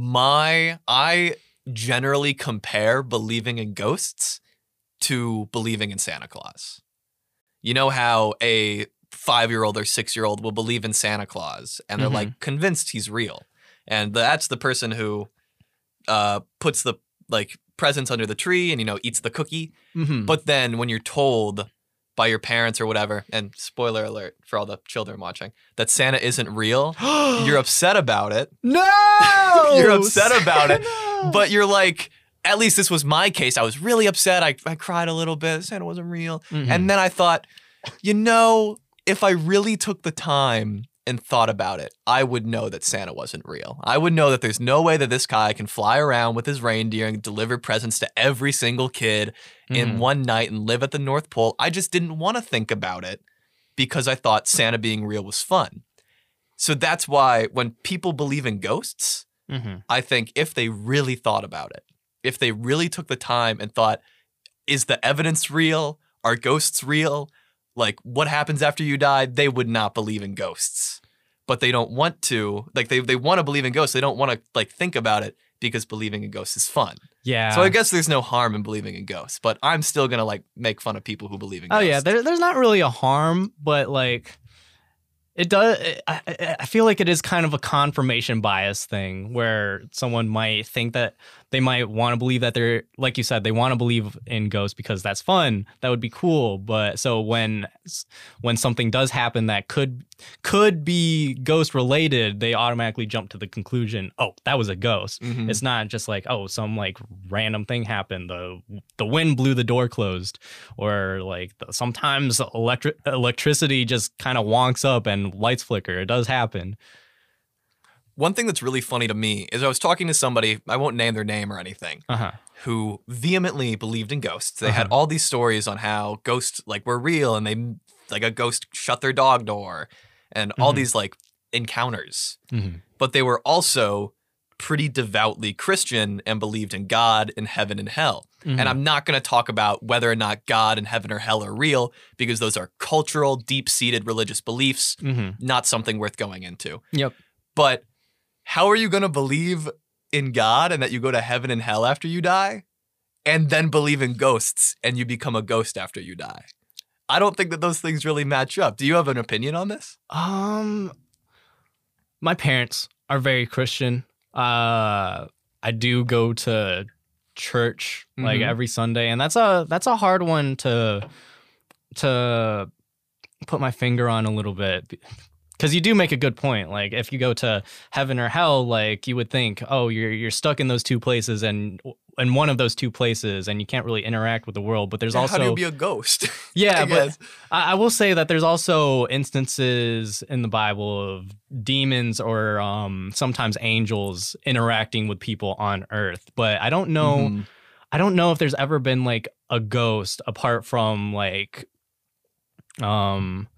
my, I generally compare believing in ghosts to believing in Santa Claus. You know how a five-year-old or six-year-old will believe in Santa Claus and they're Mhm. like convinced he's real. And that's the person who uh, puts the like presents under the tree and, you know, eats the cookie. Mm-hmm. But then when you're told by your parents or whatever, and spoiler alert for all the children watching, that Santa isn't real, you're upset about it. no, You're upset about it, Santa! but you're like, at least this was my case. I was really upset. I, I cried a little bit. Santa wasn't real. Mhm. And then I thought, you know, if I really took the time and thought about it, I would know that Santa wasn't real. I would know that there's no way that this guy can fly around with his reindeer and deliver presents to every single kid in Mhm. one night and live at the North Pole. I just didn't want to think about it because I thought Santa being real was fun. So that's why when people believe in ghosts, Mhm. I think if they really thought about it, if they really took the time and thought, is the evidence real? Are ghosts real? Like, what happens after you die? They would not believe in ghosts. But they don't want to, like, they, they want to believe in ghosts. They don't want to, like, think about it because believing in ghosts is fun. Yeah. So I guess there's no harm in believing in ghosts, but I'm still going to, like, make fun of people who believe in Oh ghosts. yeah, there, there's not really a harm, but like it does. I, I- I feel like it is kind of a confirmation bias thing where someone might think that they might want to believe that they're, like you said, they want to believe in ghosts because that's fun. That would be cool. But so when when something does happen that could could be ghost related, they automatically jump to the conclusion, oh, that was a ghost. Mhm. It's not just like, oh, some like random thing happened. The the wind blew the door closed, or like the, sometimes electric electricity just kind of wonks up and and lights flicker. It does happen. One thing that's really funny to me is I was talking to somebody, I won't name their name or anything, Uh-huh. who vehemently believed in ghosts. They Uh-huh. had all these stories on how ghosts like were real and they like a ghost shut their dog door and all Mhm. these like encounters. Mhm. But they were also pretty devoutly Christian and believed in God and heaven and hell. Mhm. And I'm not going to talk about whether or not God and heaven or hell are real because those are cultural, deep-seated religious beliefs, Mhm. not something worth going into. Yep. But how are you going to believe in God and that you go to heaven and hell after you die and then believe in ghosts and you become a ghost after you die? I don't think that those things really match up. Do you have an opinion on this? Um, my parents are very Christian. Uh, I do go to church like Mhm. every Sunday, and that's a that's a hard one to to put my finger on a little bit. Because you do make a good point. Like, if you go to heaven or hell, like, you would think, oh, you're you're stuck in those two places and in one of those two places, and you can't really interact with the world. But there's Yeah, also how do you be a ghost? yeah, I but guess. I, I will say that there's also instances in the Bible of demons or um, sometimes angels interacting with people on Earth. But I don't know. Mhm. I don't know if there's ever been like a ghost apart from like um.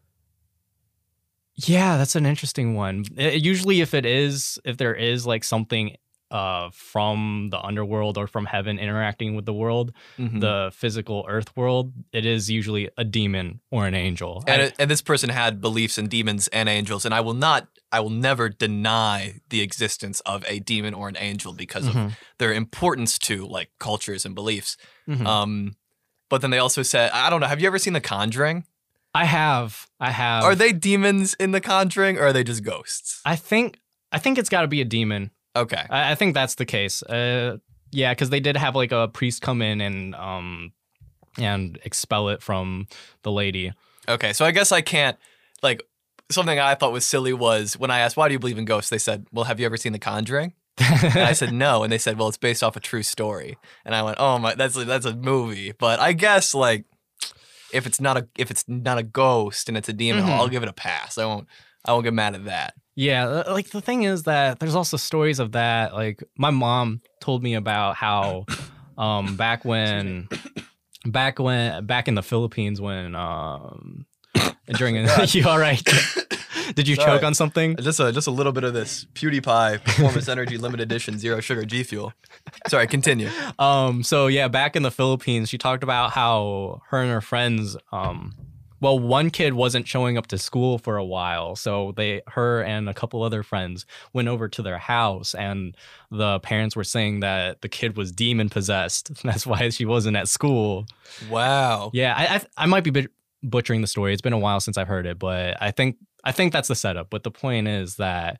Yeah, that's an interesting one. It- usually, if it is, if there is like something uh, from the underworld or from heaven interacting with the world, Mhm. the physical earth world, it is usually a demon or an angel. And, I- it, and this person had beliefs in demons and angels, and I will not, I will never deny the existence of a demon or an angel because of Mhm, their importance to like cultures and beliefs. mhm. Um, but then they also said, I don't know, have you ever seen The Conjuring? I have, I have. Are they demons in The Conjuring, or are they just ghosts? I think, I think it's got to be a demon. Okay. I, I think that's the case. Uh, yeah, because they did have like a priest come in and um, and expel it from the lady. Okay, so I guess I can't, like, something I thought was silly was when I asked, why do you believe in ghosts? They said, well, have you ever seen The Conjuring? And I said, no. And they said, well, it's based off a true story. And I went, oh my, that's that's a movie. But I guess, like, if it's not a if it's not a ghost and it's a demon, Mhm. I'll, I'll give it a pass. I won't I won't get mad at that. Yeah, uh, like the thing is that there's also stories of that. Like my mom told me about how um back when back when back in the Philippines when um during an, God. you all right? Did you Sorry. choke on something? Just a just a little bit of this PewDiePie Performance Energy Limited Edition Zero Sugar G Fuel. Sorry, continue. Um so yeah, back in the Philippines, she talked about how her and her friends um well, one kid wasn't showing up to school for a while, so they, her and a couple other friends went over to their house, and the parents were saying that the kid was demon possessed. That's why she wasn't at school. Wow. Yeah, I I, I might be bit- butchering the story. It's been a while since I've heard it, but I think I think that's the setup. But the point is that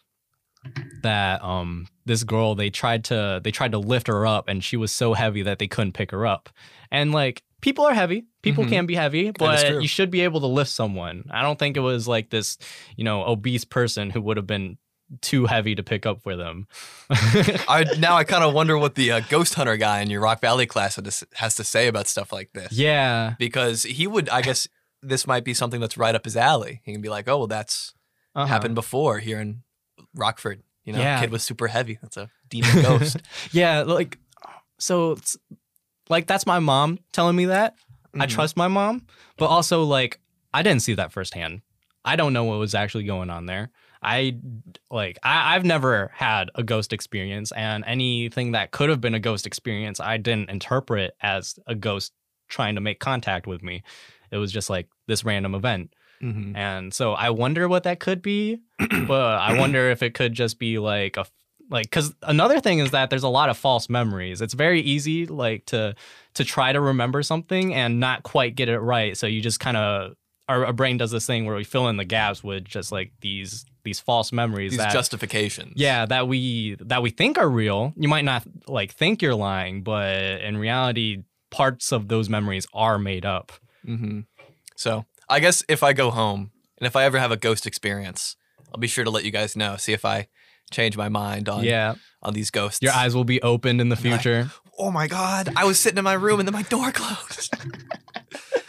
that um this girl they tried to they tried to lift her up, and she was so heavy that they couldn't pick her up, and like. People are heavy. People Mhm. can be heavy, is but true. you should be able to lift someone. I don't think it was like this, you know, obese person who would have been too heavy to pick up for them. I now I kind of wonder what the uh, ghost hunter guy in your Rock Valley class had to s- has to say about stuff like this. Yeah. Because he would, I guess, this might be something that's right up his alley. He can be like, oh, well, that's Uh-huh. happened before here in Rockford. You know, Yeah. kid was super heavy. That's a demon ghost. Yeah, like so it's like that's my mom telling me that. I Mhm. trust my mom, but also like I didn't see that firsthand. I don't know what was actually going on there. I like I, I've never had a ghost experience, and anything that could have been a ghost experience, I didn't interpret as a ghost trying to make contact with me. It was just like this random event. Mhm. And so I wonder what that could be, but I wonder if it could just be like a like because another thing is that there's a lot of false memories. It's very easy like to to try to remember something and not quite get it right. So you just kind of our, our brain does this thing where we fill in the gaps with just like these these false memories These that justifications. yeah that we that we think are real. You might not like think you're lying, but in reality, parts of those memories are made up. hmm So I guess if I go home and if I ever have a ghost experience, I'll be sure to let you guys know. See if I change my mind on Yeah, on these ghosts. your eyes will be opened in the Right. future. Oh my God! I was sitting in my room and then my door closed.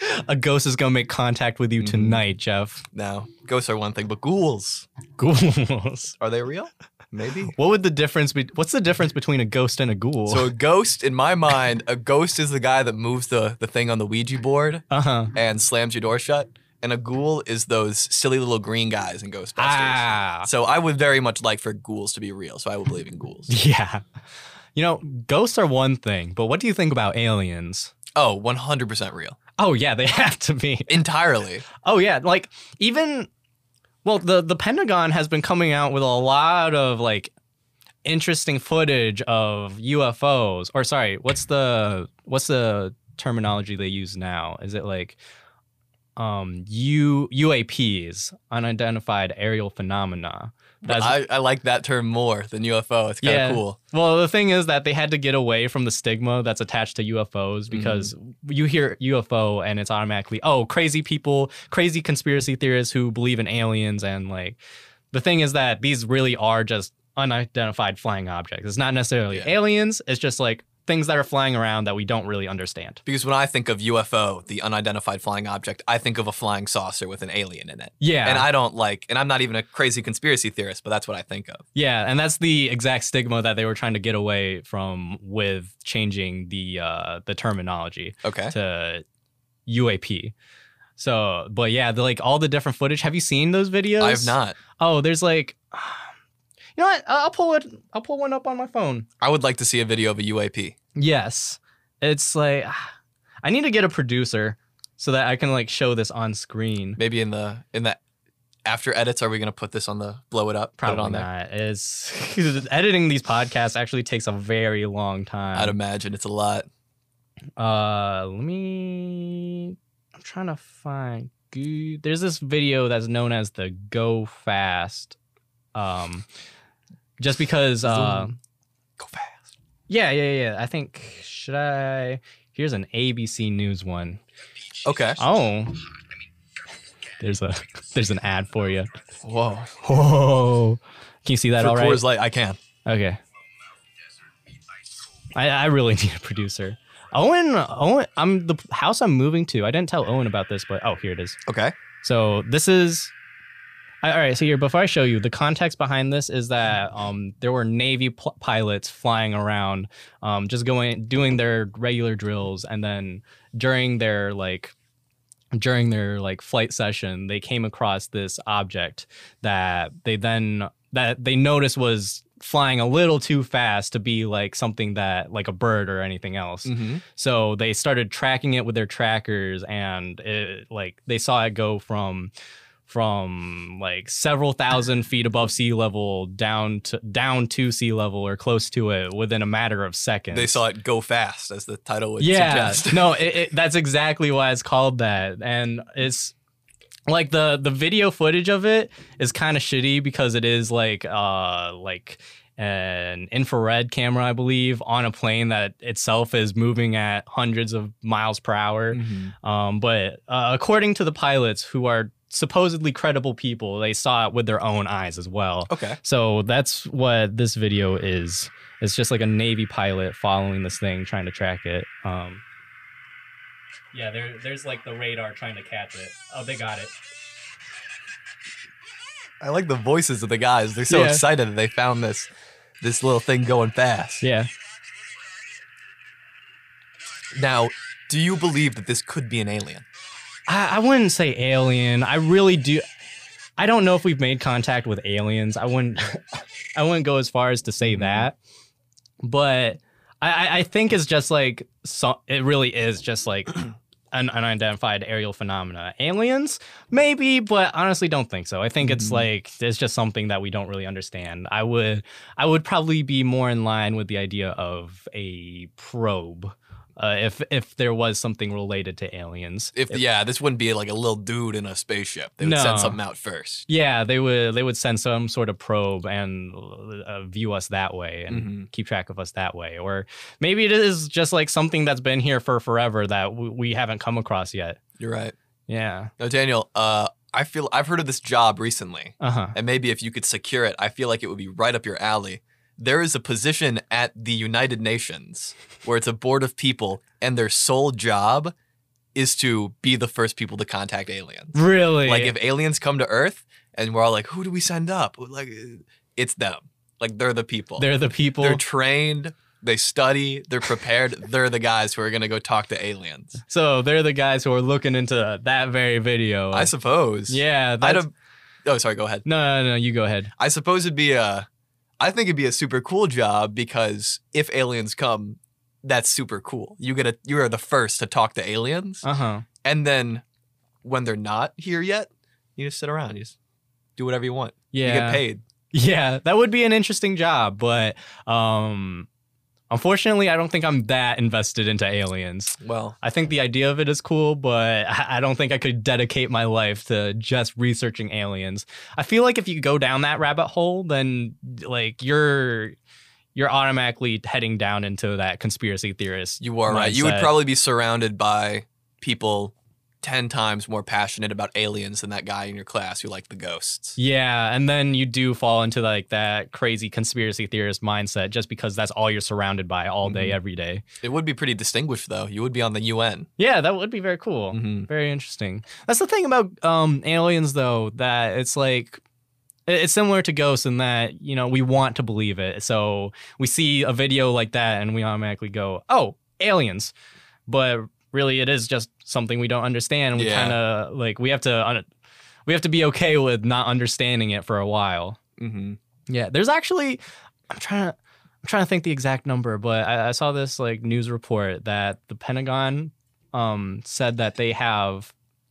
A ghost is gonna make contact with you Mhm. tonight, Jeff. Now, ghosts are one thing, but ghouls, Ghouls. are they real? Maybe. What would the difference be? What's the difference between a ghost and a ghoul? So a ghost, in my mind, a ghost is the guy that moves the, the thing on the Ouija board uh huh. and slams your door shut. And a ghoul is those silly little green guys in Ghostbusters. Ah. So I would very much like for ghouls to be real. So I would believe in ghouls. Yeah. You know, ghosts are one thing, but what do you think about aliens? Oh, one hundred percent real. Oh yeah, they have to be. Entirely. Oh yeah, like even well, the the Pentagon has been coming out with a lot of like interesting footage of U F Os. Or sorry, what's the what's the terminology they use now? Is it like um U UAPs, unidentified aerial phenomena? But I, I like that term more than U F O. It's kind of Yeah. cool. Well, the thing is that they had to get away from the stigma that's attached to U F Os because you hear U F O and it's automatically, oh, crazy people, crazy conspiracy theorists who believe in aliens. And like, the thing is that these really are just unidentified flying objects. It's not necessarily Yeah. aliens. It's just like things that are flying around that we don't really understand. Because when I think of U F O, the unidentified flying object, I think of a flying saucer with an alien in it. Yeah. And I don't like, and I'm not even a crazy conspiracy theorist, but that's what I think of. Yeah, and that's the exact stigma that they were trying to get away from with changing the uh, the terminology Okay. to U A P. So, but yeah, the, like all the different footage. Have you seen those videos? I have not. Oh, there's like, you know what? I'll pull it. I'll pull one up on my phone. I would like to see a video of a U A P. Yes, it's like I need to get a producer so that I can like show this on screen. Maybe in the in the after edits, are we gonna put this on the blow it up? Probably put it on not. It's editing these podcasts actually takes a very long time. there? I'd imagine it's a lot. Uh, let me. I'm trying to find. Goo- There's this video that's known as the Go Fast. Um, just because. Uh, Go fast. yeah, yeah, yeah. I think should I? Here's an A B C News one. Okay. Oh, there's a there's an ad for you. Whoa. Whoa, can you see that For all right? Coors Light, I can. Okay. I, I really need a producer. Owen, Owen, I'm the house I'm moving to. I didn't tell Owen about this, but oh, here it is. Okay. So this is, all right. So here, before I show you, the context behind this is that um, there were Navy pl- pilots flying around, um, just going, doing their regular drills, and then during their like, during their like flight session, they came across this object that they then that they noticed was flying a little too fast to be like something that like a bird or anything else. Mm-hmm. So they started tracking it with their trackers, and it, like they saw it go from from like several thousand feet above sea level down to down to sea level or close to it within a matter of seconds. They saw it go fast, as the title would Yeah, suggest. no, it, it, that's exactly why it's called that, and it's like the the video footage of it is kind of shitty because it is like uh like an infrared camera, I believe, on a plane that itself is moving at hundreds of miles per hour. Mhm. Um, but uh, according to the pilots, who are supposedly credible people, they saw it with their own eyes as well. Okay. So that's what this video is. It's just like a Navy pilot following this thing, trying to track it. Um, yeah, there, there's like the radar trying to catch it. Oh, they got it. I like the voices of the guys. They're so Yeah. excited that they found this this little thing going fast. Yeah. Now, do you believe that this could be an alien? I, I wouldn't say alien. I really do. I don't know if we've made contact with aliens. I wouldn't. I wouldn't go as far as to say that, but I, I- I think it's just like so. It really is just like an unidentified aerial phenomena. Aliens, maybe, but honestly, don't think so. I think it's Mhm. like it's just something that we don't really understand. I would. I would probably be more in line with the idea of a probe. Uh, if if there was something related to aliens, If, yeah, this wouldn't be like a little dude in a spaceship. They would No. send something out first. yeah, they would they would send some sort of probe and uh, view us that way and Mhm. keep track of us that way, or maybe it is just like something that's been here for forever that w- we haven't come across yet. You're right. Yeah. Now, Daniel, uh, I feel I've heard of this job recently, Uh huh. and maybe if you could secure it, I feel like it would be right up your alley. There is a position at the United Nations where it's a board of people, and their sole job is to be the first people to contact aliens. Really? Like if aliens come to Earth and we're all like, who do we send up? Like it's them. Like they're the people. They're the people. They're trained. They study. They're prepared. They're the guys who are going to go talk to aliens. So they're the guys who are looking into that very video. I suppose. Yeah. I'd That's... have, oh, sorry. Go ahead. No, no, no. You go ahead. I suppose it'd be a, I think it'd be a super cool job because if aliens come, that's super cool. You get a, you are the first to talk to aliens. Uh-huh. And then when they're not here yet, you just sit around. You just do whatever you want. Yeah. You get paid. Yeah, that would be an interesting job, but um, unfortunately, I don't think I'm that invested into aliens. Well, I think the idea of it is cool, but I I don't think I could dedicate my life to just researching aliens. I feel like if you go down that rabbit hole, then like you're you're automatically heading down into that conspiracy theorist. you are right. You would mindset. probably be surrounded by people ten times more passionate about aliens than that guy in your class who liked the ghosts. Yeah, and then you do fall into like that crazy conspiracy theorist mindset just because that's all you're surrounded by all day, Mhm. every day. It would be pretty distinguished, though. You would be on the U N. Yeah, that would be very cool. Mhm. Very interesting. That's the thing about um, aliens, though, that it's like it- it's similar to ghosts in that you know we want to believe it. So we see a video like that and we automatically go, "Oh, aliens," but really it is just something we don't understand. And we Yeah. kind of like we have to un- we have to be okay with not understanding it for a while. Mm-hmm. Yeah, there's actually I'm trying to I'm trying to think the exact number, but I, I saw this like news report that the Pentagon um, said that they have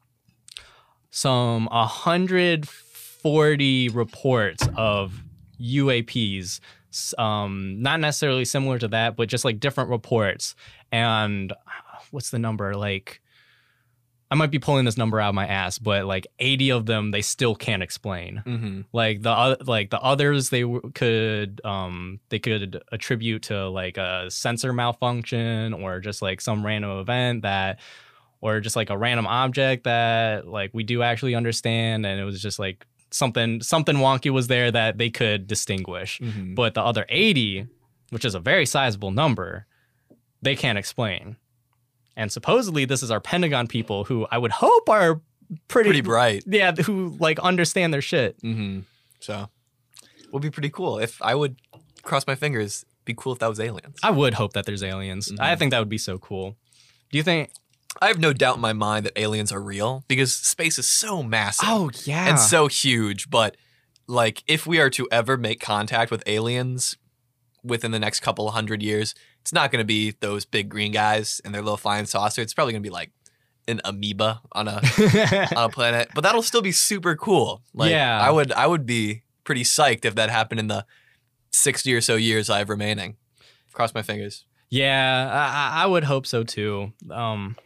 some one hundred forty reports of U A Ps, s- um, not necessarily similar to that, but just like different reports. And uh, what's the number? Like, I might be pulling this number out of my ass, but like eighty of them they still can't explain. Mm-hmm. Like the oth- like the others they w- could um they could attribute to like a sensor malfunction or just like some random event that or just like a random object that like we do actually understand, and it was just like something something wonky was there that they could distinguish. Mm-hmm. But the other eighty, which is a very sizable number, they can't explain. And supposedly this is our Pentagon people who I would hope are pretty, Pretty bright. Yeah, who like understand their shit. Mm-hmm. So, would be pretty cool. If I would cross my fingers, be cool if that was aliens. I would hope that there's aliens. Mhm. I think that would be so cool. Do you think? I have no doubt in my mind that aliens are real because space is so massive Oh yeah. and so huge. But like, if we are to ever make contact with aliens within the next couple of hundred years, it's not going to be those big green guys and their little flying saucer. It's probably going to be like an amoeba on a on a planet. But that'll still be super cool. Like, Yeah. I would I would be pretty psyched if that happened in the sixty or so years I have remaining. Cross my fingers. Yeah, I, I would hope so too. Um,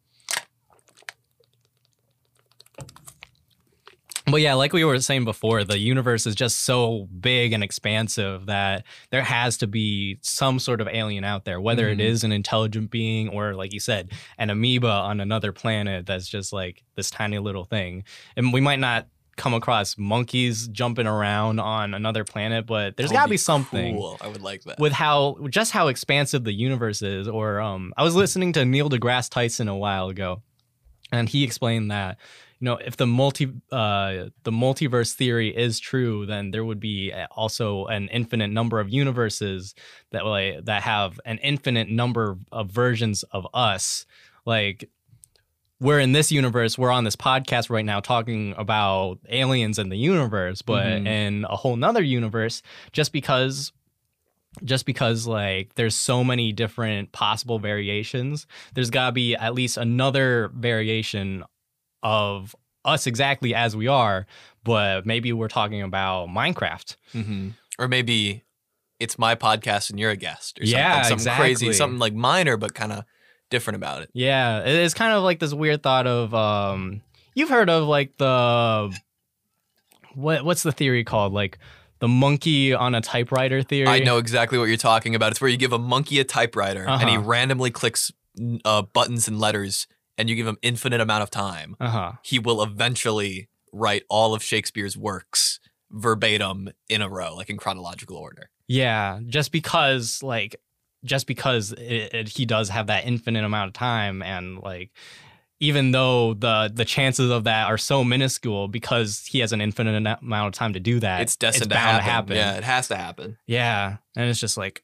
but yeah, like we were saying before, the universe is just so big and expansive that there has to be some sort of alien out there, whether Mhm. it is an intelligent being or, like you said, an amoeba on another planet that's just like this tiny little thing. And we might not come across monkeys jumping around on another planet, but there's That would got to be something. Cool. I would like that. With how just how expansive the universe is. Or um, I was listening to Neil deGrasse Tyson a while ago, and he explained that you know if the multi uh, the multiverse theory is true, then there would be also an infinite number of universes that like that have an infinite number of versions of us. Like we're in this universe, we're on this podcast right now talking about aliens in the universe, but Mhm. in a whole nother universe, just because just because like there's so many different possible variations, there's got to be at least another variation of us exactly as we are, but maybe we're talking about Minecraft. Mm-hmm. Or maybe it's my podcast and you're a guest or something. Yeah, something exactly. crazy, something like minor but kind of different about it. Yeah, it- it's kind of like this weird thought of um you've heard of like the what what's the theory called? Like the monkey on a typewriter theory. I know exactly what you're talking about. It's where you give a monkey a typewriter and he Uh-huh. randomly clicks uh, buttons and letters and you give him infinite amount of time. Uh-huh. He will eventually write all of Shakespeare's works verbatim in a row, like in chronological order. Yeah, just because like just because it, it, he does have that infinite amount of time, and like even though the the chances of that are so minuscule because he has an infinite amount of time to do that, It's destined it's to, bound happen. to happen. Yeah, it has to happen. Yeah, and it's just like,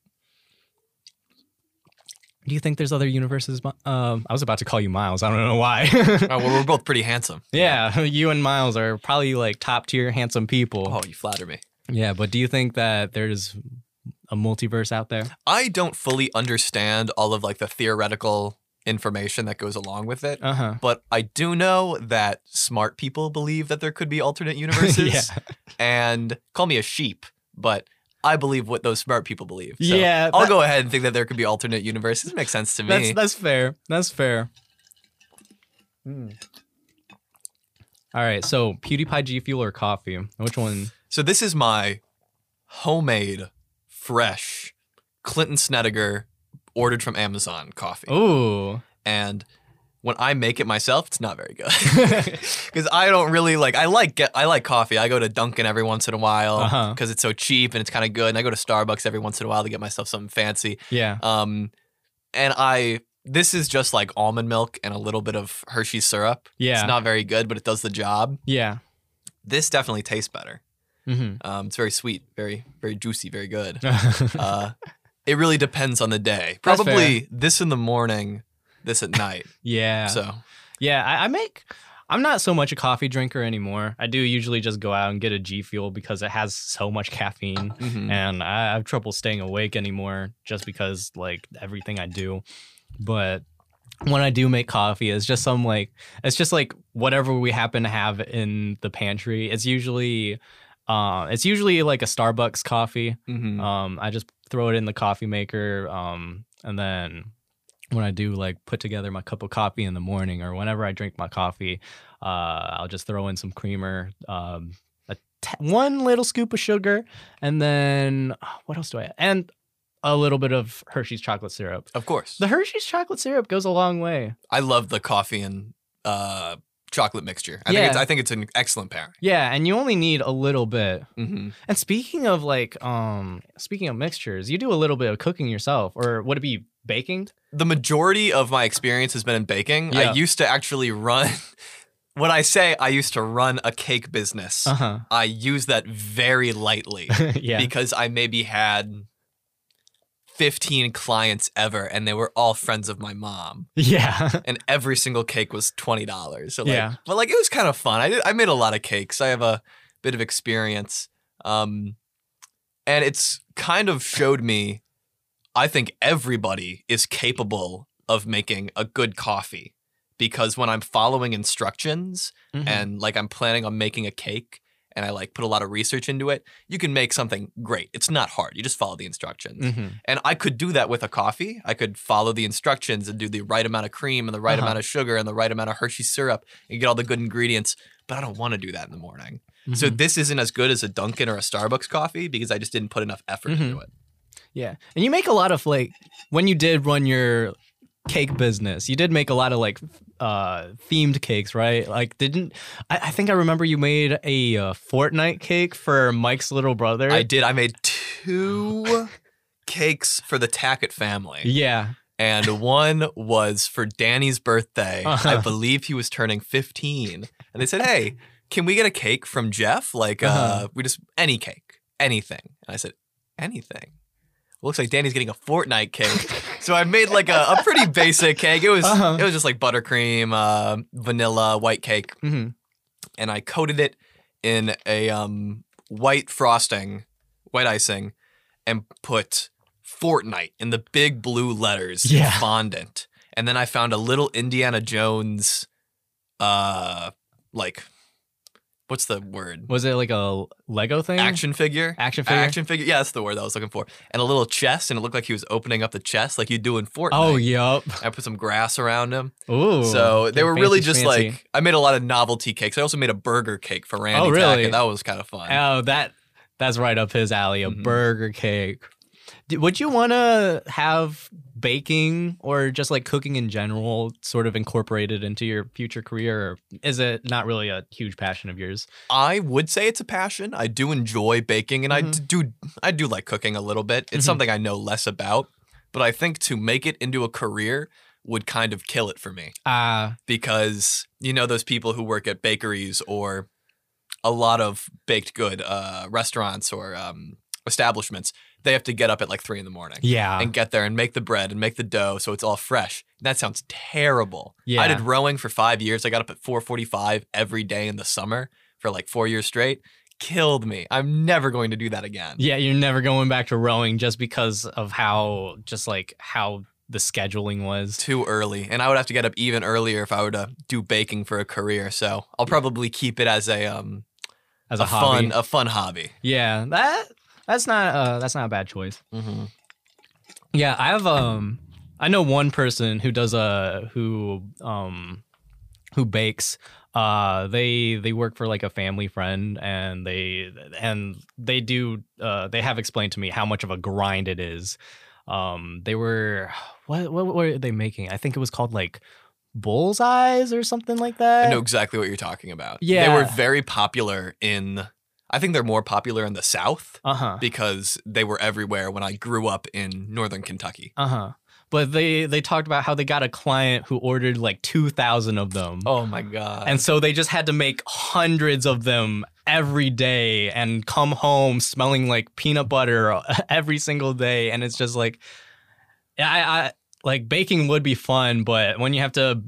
do you think there's other universes? Um, I was about to call you Miles. I don't know why. Oh, well, we're both pretty handsome. Yeah, you and Miles are probably like top tier handsome people. Oh, you flatter me. Yeah, but do you think that there's a multiverse out there? I don't fully understand all of like the theoretical information that goes along with it. Uh huh. But I do know that smart people believe that there could be alternate universes. Yeah. And call me a sheep, but I believe what those smart people believe. So Yeah, I'll that- go ahead and think that there could be alternate universes. It makes sense to me. That's that's fair. That's fair. Hmm. All right, so PewDiePie, G Fuel, or coffee? Which one? So this is my homemade, fresh Clinton Snedeker ordered from Amazon coffee. Ooh. And when I make it myself, it's not very good because I don't really like. I like get. I like coffee. I go to Dunkin' every once in a while Uh-huh. because it's so cheap and it's kind of good. And I go to Starbucks every once in a while to get myself something fancy. Yeah. Um, and I this is just like almond milk and a little bit of Hershey's syrup. Yeah. It's not very good, but it does the job. Yeah. This definitely tastes better. Mm-hmm. Um, it's very sweet, very very juicy, very good. Uh, it really depends on the day. That's Probably this in the morning, this at night. yeah. So. Yeah, I, I make. I'm not so much a coffee drinker anymore. I do usually just go out and get a G Fuel because it has so much caffeine, Mhm. and I have trouble staying awake anymore just because like everything I do. But when I do make coffee, it's just some like it's just like whatever we happen to have in the pantry. It's usually, uh, it's usually like a Starbucks coffee. Mhm. Um, I just throw it in the coffee maker, um, and then when I do like put together my cup of coffee in the morning or whenever I drink my coffee, uh, I'll just throw in some creamer, um, a t- one little scoop of sugar, and then oh, what else do I add? And a little bit of Hershey's chocolate syrup. Of course. The Hershey's chocolate syrup goes a long way. I love the coffee and uh, chocolate mixture. I Yeah. think it's I think it's an excellent pairing. Yeah, and you only need a little bit. Mm-hmm. And speaking of like, um, speaking of mixtures, you do a little bit of cooking yourself, or would it be baking? The majority of my experience has been in baking. Yeah. I used to actually run. When I say I used to run a cake business, Uh huh. I use that very lightly Yeah. because I maybe had fifteen clients ever, and they were all friends of my mom. Yeah. And every single cake was twenty dollars. So like, Yeah. but like it was kind of fun. I did, I made a lot of cakes. I have a bit of experience, um, and it's kind of showed me. I think everybody is capable of making a good coffee because when I'm following instructions Mhm. and like I'm planning on making a cake and I like put a lot of research into it, you can make something great. It's not hard. You just follow the instructions. Mhm. And I could do that with a coffee. I could follow the instructions and do the right amount of cream and the right Uh-huh. amount of sugar and the right amount of Hershey syrup and get all the good ingredients. But I don't want to do that in the morning. So Mhm. this isn't as good as a Dunkin' or a Starbucks coffee because I just didn't put enough effort Mhm. into it. Yeah. And you make a lot of like when you did run your cake business, you did make a lot of like uh themed cakes, right? Like didn't I, I think I remember you made a uh, Fortnite cake for Mike's little brother. I did. I made two cakes for the Tackett family. Yeah. And one was for Danny's birthday. Uh-huh. I believe he was turning fifteen. And they said, hey, can we get a cake from Jeff? Like, uh, Uh-huh. we just, any cake, anything. And I said, anything? Looks like Danny's getting a Fortnite cake. So I made like a, a pretty basic cake. It was Uh-huh. it was just like buttercream, uh, vanilla, white cake. hmm And I coated it in a um, white frosting, white icing, and put Fortnite in the big blue letters in Yeah. fondant. And then I found a little Indiana Jones, uh, like, what's the word? Was it like a Lego thing? Action figure? Action figure? Action figure. Yeah, that's the word I was looking for. And a little chest, and it looked like he was opening up the chest like you do in Fortnite. Oh, yup. I put some grass around him. Ooh. So they get were really fancy, just fancy. like, I made a lot of novelty cakes. I also made a burger cake for Randy Oh, really? Tackett. That was kind of fun. Oh, that that's right up his alley. A Mhm. burger cake. D- Would you want to have baking or just like cooking in general sort of incorporated into your future career? Or is it not really a huge passion of yours? I would say it's a passion. I do enjoy baking, and I Mhm. d- do I do like cooking a little bit. It's Mhm. something I know less about, but I think to make it into a career would kind of kill it for me. Uh, Because, you know, those people who work at bakeries or a lot of baked good uh, restaurants or um, establishments, they have to get up at like three in the morning yeah. and get there and make the bread and make the dough so it's all fresh. That sounds terrible. Yeah. I did rowing for five years. I got up at four forty-five every day in the summer for like four years straight. Killed me. I'm never going to do that again. Yeah, you're never going back to rowing just because of how, just like how the scheduling was. Too early. And I would have to get up even earlier if I were to do baking for a career. So I'll probably keep it as a um As a, a hobby. fun a fun hobby. Yeah, that that's not uh that's not a bad choice. Mm-hmm. Yeah, I have um I know one person who does a who um who bakes. Uh they they work for like a family friend and they and they do uh they have explained to me how much of a grind it is. Um they were what what were they making? I think it was called like bullseyes or something like that. I know exactly what you're talking about. Yeah. They were very popular in I think they're more popular in the South Uh-huh. because they were everywhere when I grew up in northern Kentucky. Uh-huh. But they they talked about how they got a client who ordered like two thousand of them. Oh my god. And so they just had to make hundreds of them every day and come home smelling like peanut butter every single day. And it's just like, I, I like baking would be fun, but when you have to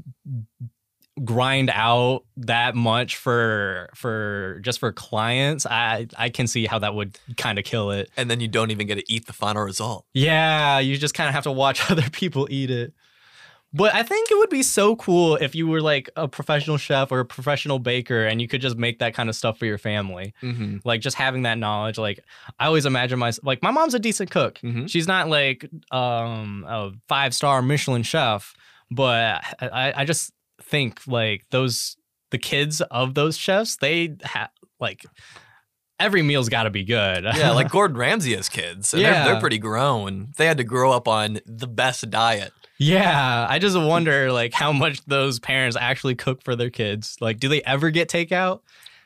grind out that much for for just for clients, I I can see how that would kind of kill it. And then you don't even get to eat the final result. Yeah, you just kind of have to watch other people eat it. But I think it would be so cool if you were like a professional chef or a professional baker and you could just make that kind of stuff for your family. Mm-hmm. Like just having that knowledge. Like I always imagine myself, like my mom's a decent cook. Mm-hmm. She's not like um, a five-star Michelin chef, but I, I just think like those, the kids of those chefs, they have like every meal's got to be good. Yeah, like Gordon Ramsay has kids. And Yeah. they're, they're pretty grown. They had to grow up on the best diet. Yeah, I just wonder like how much those parents actually cook for their kids. Like, do they ever get takeout?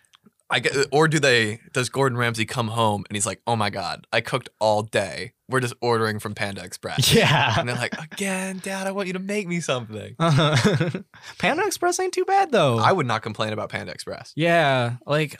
I get, or do they? Does Gordon Ramsay come home and he's like, "Oh my god, I cooked all day. We're just ordering from Panda Express." Yeah. And they're like, "Again, Dad, I want you to make me something." Uh-huh. Panda Express ain't too bad though. I would not complain about Panda Express. Yeah, like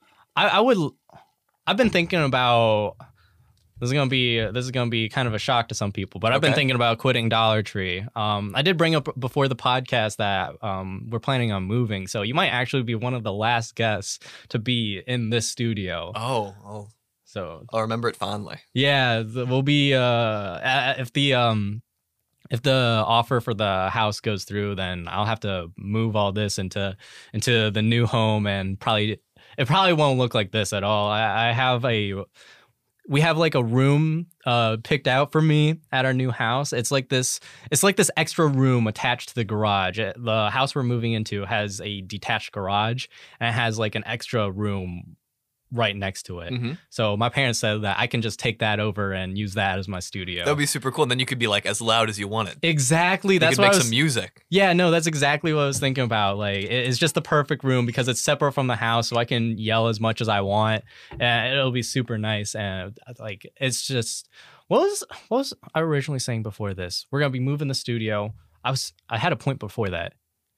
I, I would. I've been thinking about. This is gonna be this is gonna be kind of a shock to some people, but I've been Okay. thinking about quitting Dollar Tree. Um, I did bring up before the podcast that um, we're planning on moving, so you might actually be one of the last guests to be in this studio. Oh, I'll, So I'll remember it fondly. yeah, the, we'll be uh, uh, if the um, if the offer for the house goes through, then I'll have to move all this into into the new home, and probably it probably won't look like this at all. I, I have a. We have like a room uh, picked out for me at our new house. It's like this. It's like this extra room attached to the garage. It- the house we're moving into has a detached garage, and it has like an extra room right next to it. Mm-hmm. So my parents said that I can just take that over and use that as my studio. That would be super cool. And then you could be like as loud as you wanted. exactly. You That's could what make I was. some music. Yeah, no, that's exactly what I was thinking about. Like, it- it's just the perfect room because it's separate from the house, so I can yell as much as I want, and it'll be super nice. And like, it's just what was what was I originally saying before this? We're gonna be moving the studio. I was I had a point before that.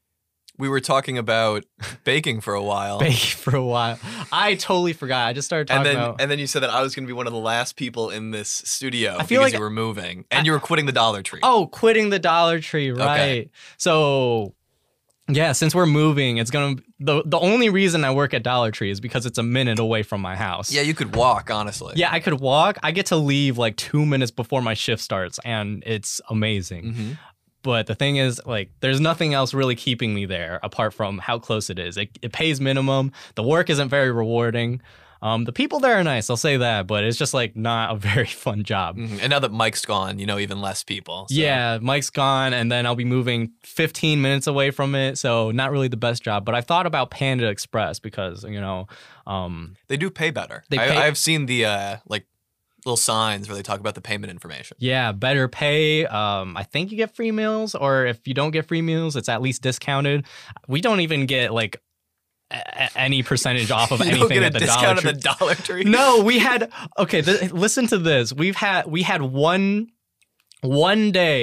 We were talking about baking for a while. Baking for a while. I totally forgot. I just started And talking then, about. and then you said that I was going to be one of the last people in this studio I feel because like- you were moving and you were quitting the Dollar Tree. Oh, quitting the Dollar Tree, right? So, yeah, since we're moving, it's gonna. the The only reason I work at Dollar Tree is because it's a minute away from my house. Yeah, you could walk, honestly. Yeah, I could walk. I get to leave like two minutes before my shift starts, and it's amazing. Mm-hmm. But the thing is, like, there's nothing else really keeping me there apart from how close it is. It, it pays minimum. The work isn't very rewarding. Um, the people there are nice, I'll say that, but it's just like not a very fun job. Mm-hmm. And now that Mike's gone, you know, even less people. So. Yeah, Mike's gone, and then I'll be moving fifteen minutes away from it, so not really the best job. But I thought about Panda Express because, you know, um, They do pay better. They I, pay- I've seen the, uh, like, little signs where they talk about the payment information. yeah, better pay. Um, I think you get free meals, or if you don't get free meals, it's at least discounted. We don't even get like a- a- any percentage off of You anything don't get a at the discount Dollar at Tree. the Dollar Tree? No, we had okay. Th- listen to this. We've had we had one one day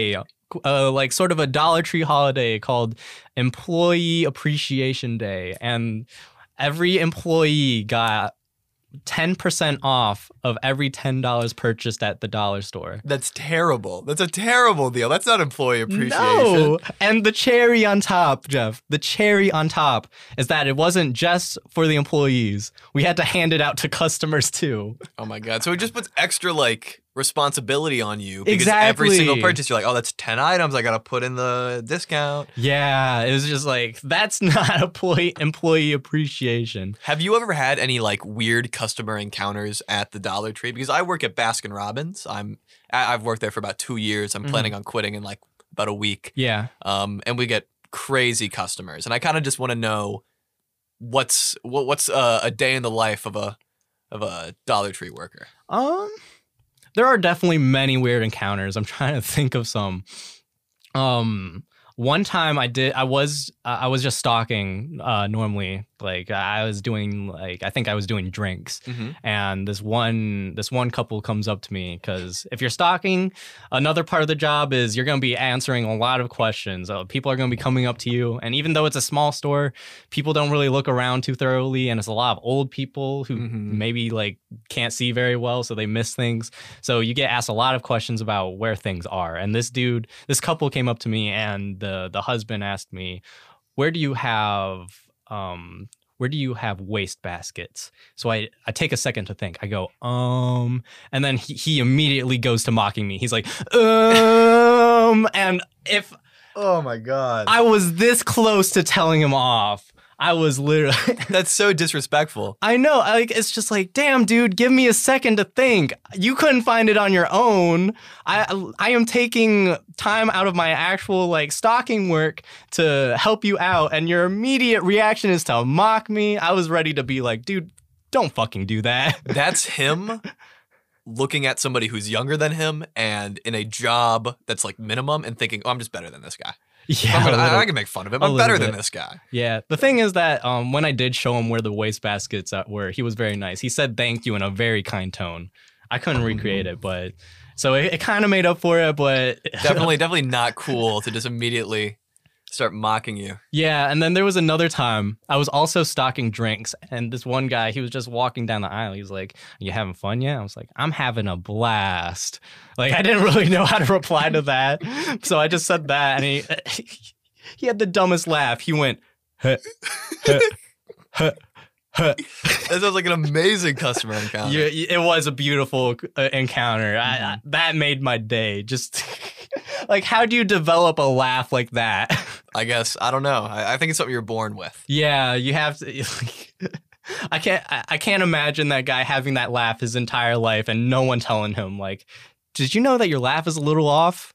uh, like sort of a Dollar Tree holiday called Employee Appreciation Day, and every employee got ten percent off of every ten dollars purchased at the dollar store. That's terrible. That's a terrible deal. That's not employee appreciation. No. And the cherry on top, Jeff, the cherry on top is that it wasn't just for the employees. We had to hand it out to customers too. Oh my God. So it just puts extra like responsibility on you because Exactly. every single purchase you're like, oh, that's ten items. I got to put in the discount. Yeah, it was just like, that's not employee employee appreciation. Have you ever had any like weird customer encounters at the Dollar Tree? Because I work at Baskin Robbins. I'm I- I've worked there for about two years. I'm Mhm. planning on quitting in like about a week. Yeah. Um, and we get crazy customers, and I kind of just want to know what's what, what's uh, a day in the life of a of a Dollar Tree worker. Um, there are definitely many weird encounters. I'm trying to think of some. Um, one time I did, I was, uh, I was just stalking. Uh, normally, like I was doing, like I think I was doing drinks, Mm-hmm. and this one, this one couple comes up to me because if you're stalking, another part of the job is you're going to be answering a lot of questions. Uh, people are going to be coming up to you, and even though it's a small store, people don't really look around too thoroughly, and it's a lot of old people who Mhm. maybe like can't see very well, so they miss things. So you get asked a lot of questions about where things are. And this dude, this couple came up to me, and the the husband asked me, "Where do you have um where do you have waste baskets?" So I I take a second to think. I go, um, and then he, he immediately goes to mocking me. He's like, um, and if Oh my God. I was this close to telling him off, I was literally. That's so disrespectful. I know, like it's just like, damn, dude, give me a second to think. You couldn't find it on your own. I I am taking time out of my actual like stalking work to help you out, and your immediate reaction is to mock me. I was ready to be like, dude, don't fucking do that. That's him looking at somebody who's younger than him and in a job that's like minimum and thinking, oh, I'm just better than this guy. Yeah, I'm gonna, a little- I, I can make fun of him. a I'm little better than bit. this guy. yeah. The thing is that um, when I did show him where the waste baskets uh, were, he was very nice. He said thank you in a very kind tone. I couldn't recreate it, but so it, it kind of made up for it. But Definitely, definitely not cool to just immediately start mocking you. yeah, and then there was another time I was also stocking drinks, and this one guy, he was just walking down the aisle. He was like, "You having fun yet?" I was like, "I'm having a blast." Like I didn't really know how to reply to that, so I just said that, and he he had the dumbest laugh. He went, huh, huh, huh, huh. That sounds like an amazing customer encounter. Yeah, it was a beautiful uh, encounter. I, I, that made my day. Just like, how do you develop a laugh like that? I guess I don't know. I, I think it's something you're born with. Yeah, you have to. I can't. I I can't imagine that guy having that laugh his entire life and no one telling him like, "Did you know that your laugh is a little off?"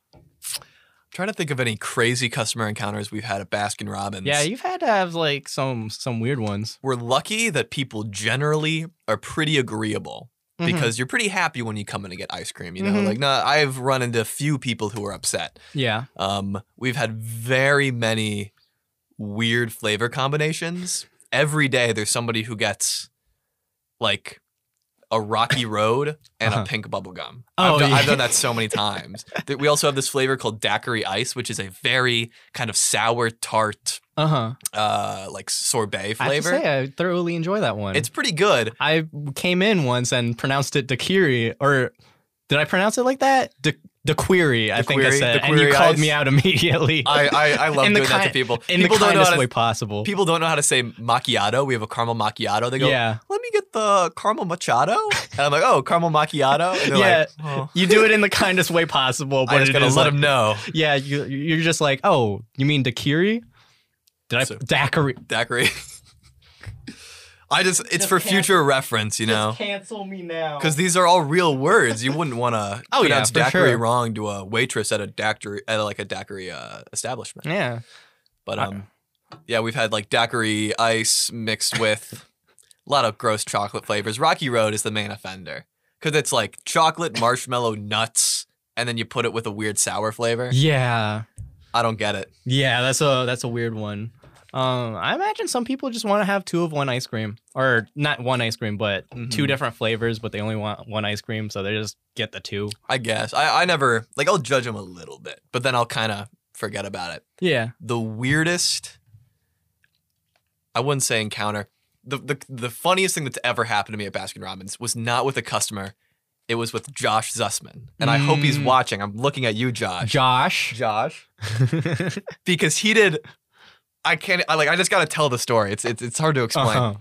I'm trying to think of any crazy customer encounters we've had at Baskin Robbins. Yeah, you've had to have like some some weird ones. We're lucky that people generally are pretty agreeable Mhm. because you're pretty happy when you come in to get ice cream. You know, Mhm. like no, I've run into a few people who are upset. Yeah. Um, we've had very many weird flavor combinations. Every day there's somebody who gets like a Rocky Road and Uh-huh. a pink bubble gum. Oh, I've, done, yeah. I've done that so many times. Th- We also have this flavor called daiquiri ice, which is a very kind of sour tart, Uh huh. uh, like sorbet I have to flavor. say, I thoroughly enjoy that one. It's pretty good. I came in once and pronounced it daiquiri, or did I pronounce it like that? Da- Daiquiri, I think I Daiquiri, said, and daiquiri you called ice. me out immediately. I I, I love In the doing that to ki- people. in people the don't know kindest how to, way possible. People don't know how to say macchiato. We have a caramel macchiato. They go, Yeah. let me get the caramel machado. And I'm like, oh, caramel macchiato. And they're Yeah. like, oh. You do it in the kindest way possible, but I just it gotta is let like- them know. Yeah, you, you're just like, oh, you mean daiquiri? Did I So- daiquiri? Daiquiri. I just, it's Just for can't- future reference, you know? cancel me now. Because these are all real words. You wouldn't want to Oh, yeah, pronounce for daiquiri sure. wrong to a waitress at a daiquiri, at like a daiquiri uh, establishment. Yeah. But I- um, yeah, we've had like daiquiri ice mixed with a lot of gross chocolate flavors. Rocky Road is the main offender because it's like chocolate, marshmallow, nuts, and then you put it with a weird sour flavor. Yeah. I don't get it. Yeah, that's a that's a weird one. Um, I imagine some people just want to have two of one ice cream, or not one ice cream, but Mhm. two different flavors, but they only want one ice cream, so they just get the two. I guess. I, I never, like, I'll judge them a little bit, but then I'll kind of forget about it. Yeah. The weirdest, I wouldn't say encounter, the, the, the funniest thing that's ever happened to me at Baskin Robbins was not with a customer. It was with Josh Zussman. And I hope he's Mm. watching. I'm looking at you, Josh. Josh. Josh. Because he did, I can't, I like, I just got to tell the story. It's, it's, it's hard to explain. Uh-huh.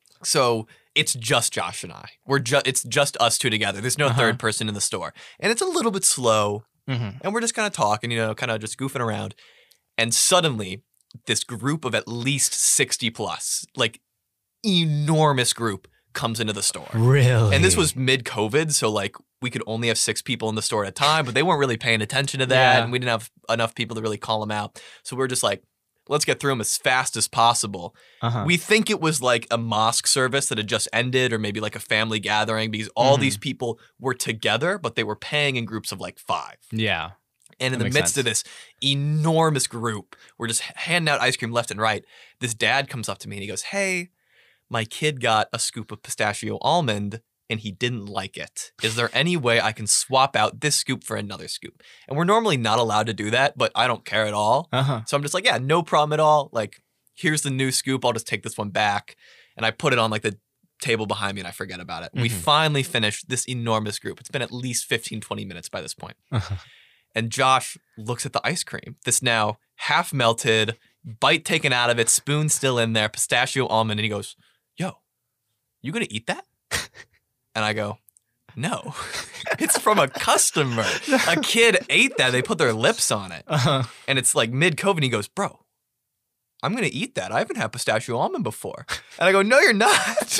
So it's just Josh and I. We're just, it's just us two together. There's no Uh-huh. third person in the store. And it's a little bit slow. Mhm. And we're just kind of talking, you know, kind of just goofing around. And suddenly, this group of at least sixty plus, like enormous group, comes into the store. Really? And this was mid-COVID, so like we could only have six people in the store at a time, but they weren't really paying attention to that, Yeah. and we didn't have enough people to really call them out. So we're just like, let's get through them as fast as possible. Uh-huh. We think it was like a mosque service that had just ended, or maybe like a family gathering, because all Mhm. these people were together, but they were paying in groups of like five. Yeah. And in That the makes midst sense. of this enormous group, we're just handing out ice cream left and right. This dad comes up to me and he goes, "Hey, my kid got a scoop of pistachio almond and he didn't like it. Is there any way I can swap out this scoop for another scoop?" And we're normally not allowed to do that, but I don't care at all. Uh-huh. So I'm just like, yeah, no problem at all. Like, here's the new scoop. I'll just take this one back. And I put it on like the table behind me and I forget about it. We Mhm. finally finished this enormous group. It's been at least fifteen, twenty minutes by this point. Uh-huh. And Josh looks at the ice cream, this now half melted, bite taken out of it, spoon still in there, pistachio almond. And he goes, "Yo, you gonna eat that?" And I go, "No, it's from a customer. A kid ate that. They put their lips on it." Uh-huh. And it's like mid-COVID. And he goes, "Bro, I'm gonna eat that. I haven't had pistachio almond before." And I go, "No, you're not.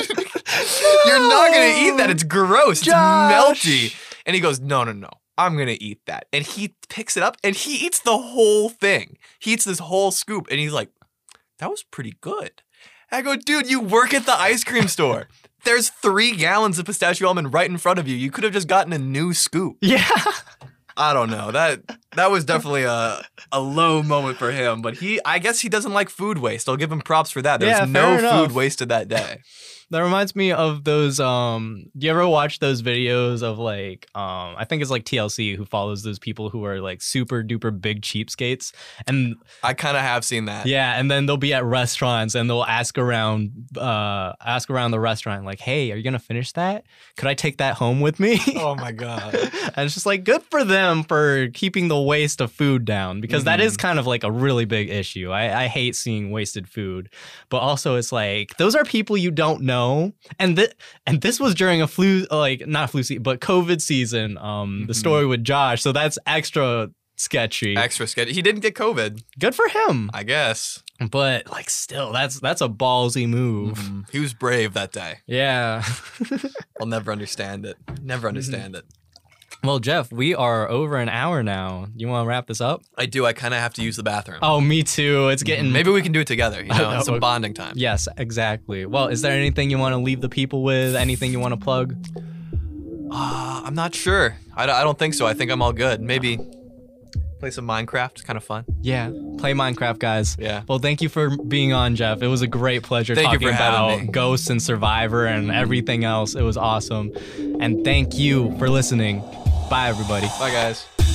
You're not gonna eat that. It's gross. Josh. It's melty." And he goes, "No, no, no. I'm gonna eat that." And he picks it up and he eats the whole thing. He eats this whole scoop and he's like, "That was pretty good." I go, "Dude, you work at the ice cream store. There's three gallons of pistachio almond right in front of you. You could have just gotten a new scoop." Yeah. I don't know. That that was definitely a a low moment for him. But he, I guess he doesn't like food waste. I'll give him props for that. There's Yeah, no fair food enough. wasted that day. That reminds me of those um do you ever watch those videos of like um I think it's like T L C who follows those people who are like super duper big cheapskates, and I kind of have seen that. yeah, and then they'll be at restaurants and they'll ask around uh ask around the restaurant like, "Hey, are you gonna finish that? Could I take that home with me?" Oh my god. And it's just like good for them for keeping the waste of food down, because that is Mhm. kind of like a really big issue. I, I hate seeing wasted food, but also it's like those are people you don't know, and th- and this was during a flu, like not flu season, but COVID season. Um, the Mhm. story with Josh, so that's extra sketchy. Extra sketchy. He didn't get COVID, Good for him, I guess. but like still, that's that's a ballsy move. Mhm. He was brave that day. Yeah. I'll never understand it. Never understand it. Well, Jeff, we are over an hour now. You want to wrap this up? I do. I kind of have to use the bathroom. Oh, me too. It's getting Maybe we can do it together. You know, Oh, some okay. bonding time. Yes, exactly. Well, is there anything you want to leave the people with? Anything you want to plug? Uh, I'm not sure. I, don't- I don't think so. I think I'm all good. Maybe play some Minecraft. It's kind of fun. Yeah, play Minecraft, guys. Yeah. Well, thank you for being on, Jeff. It was a great pleasure Thank you talking for having about me. Ghosts and Survivor and everything else. It was awesome. And thank you for listening. Bye, everybody. Bye, guys.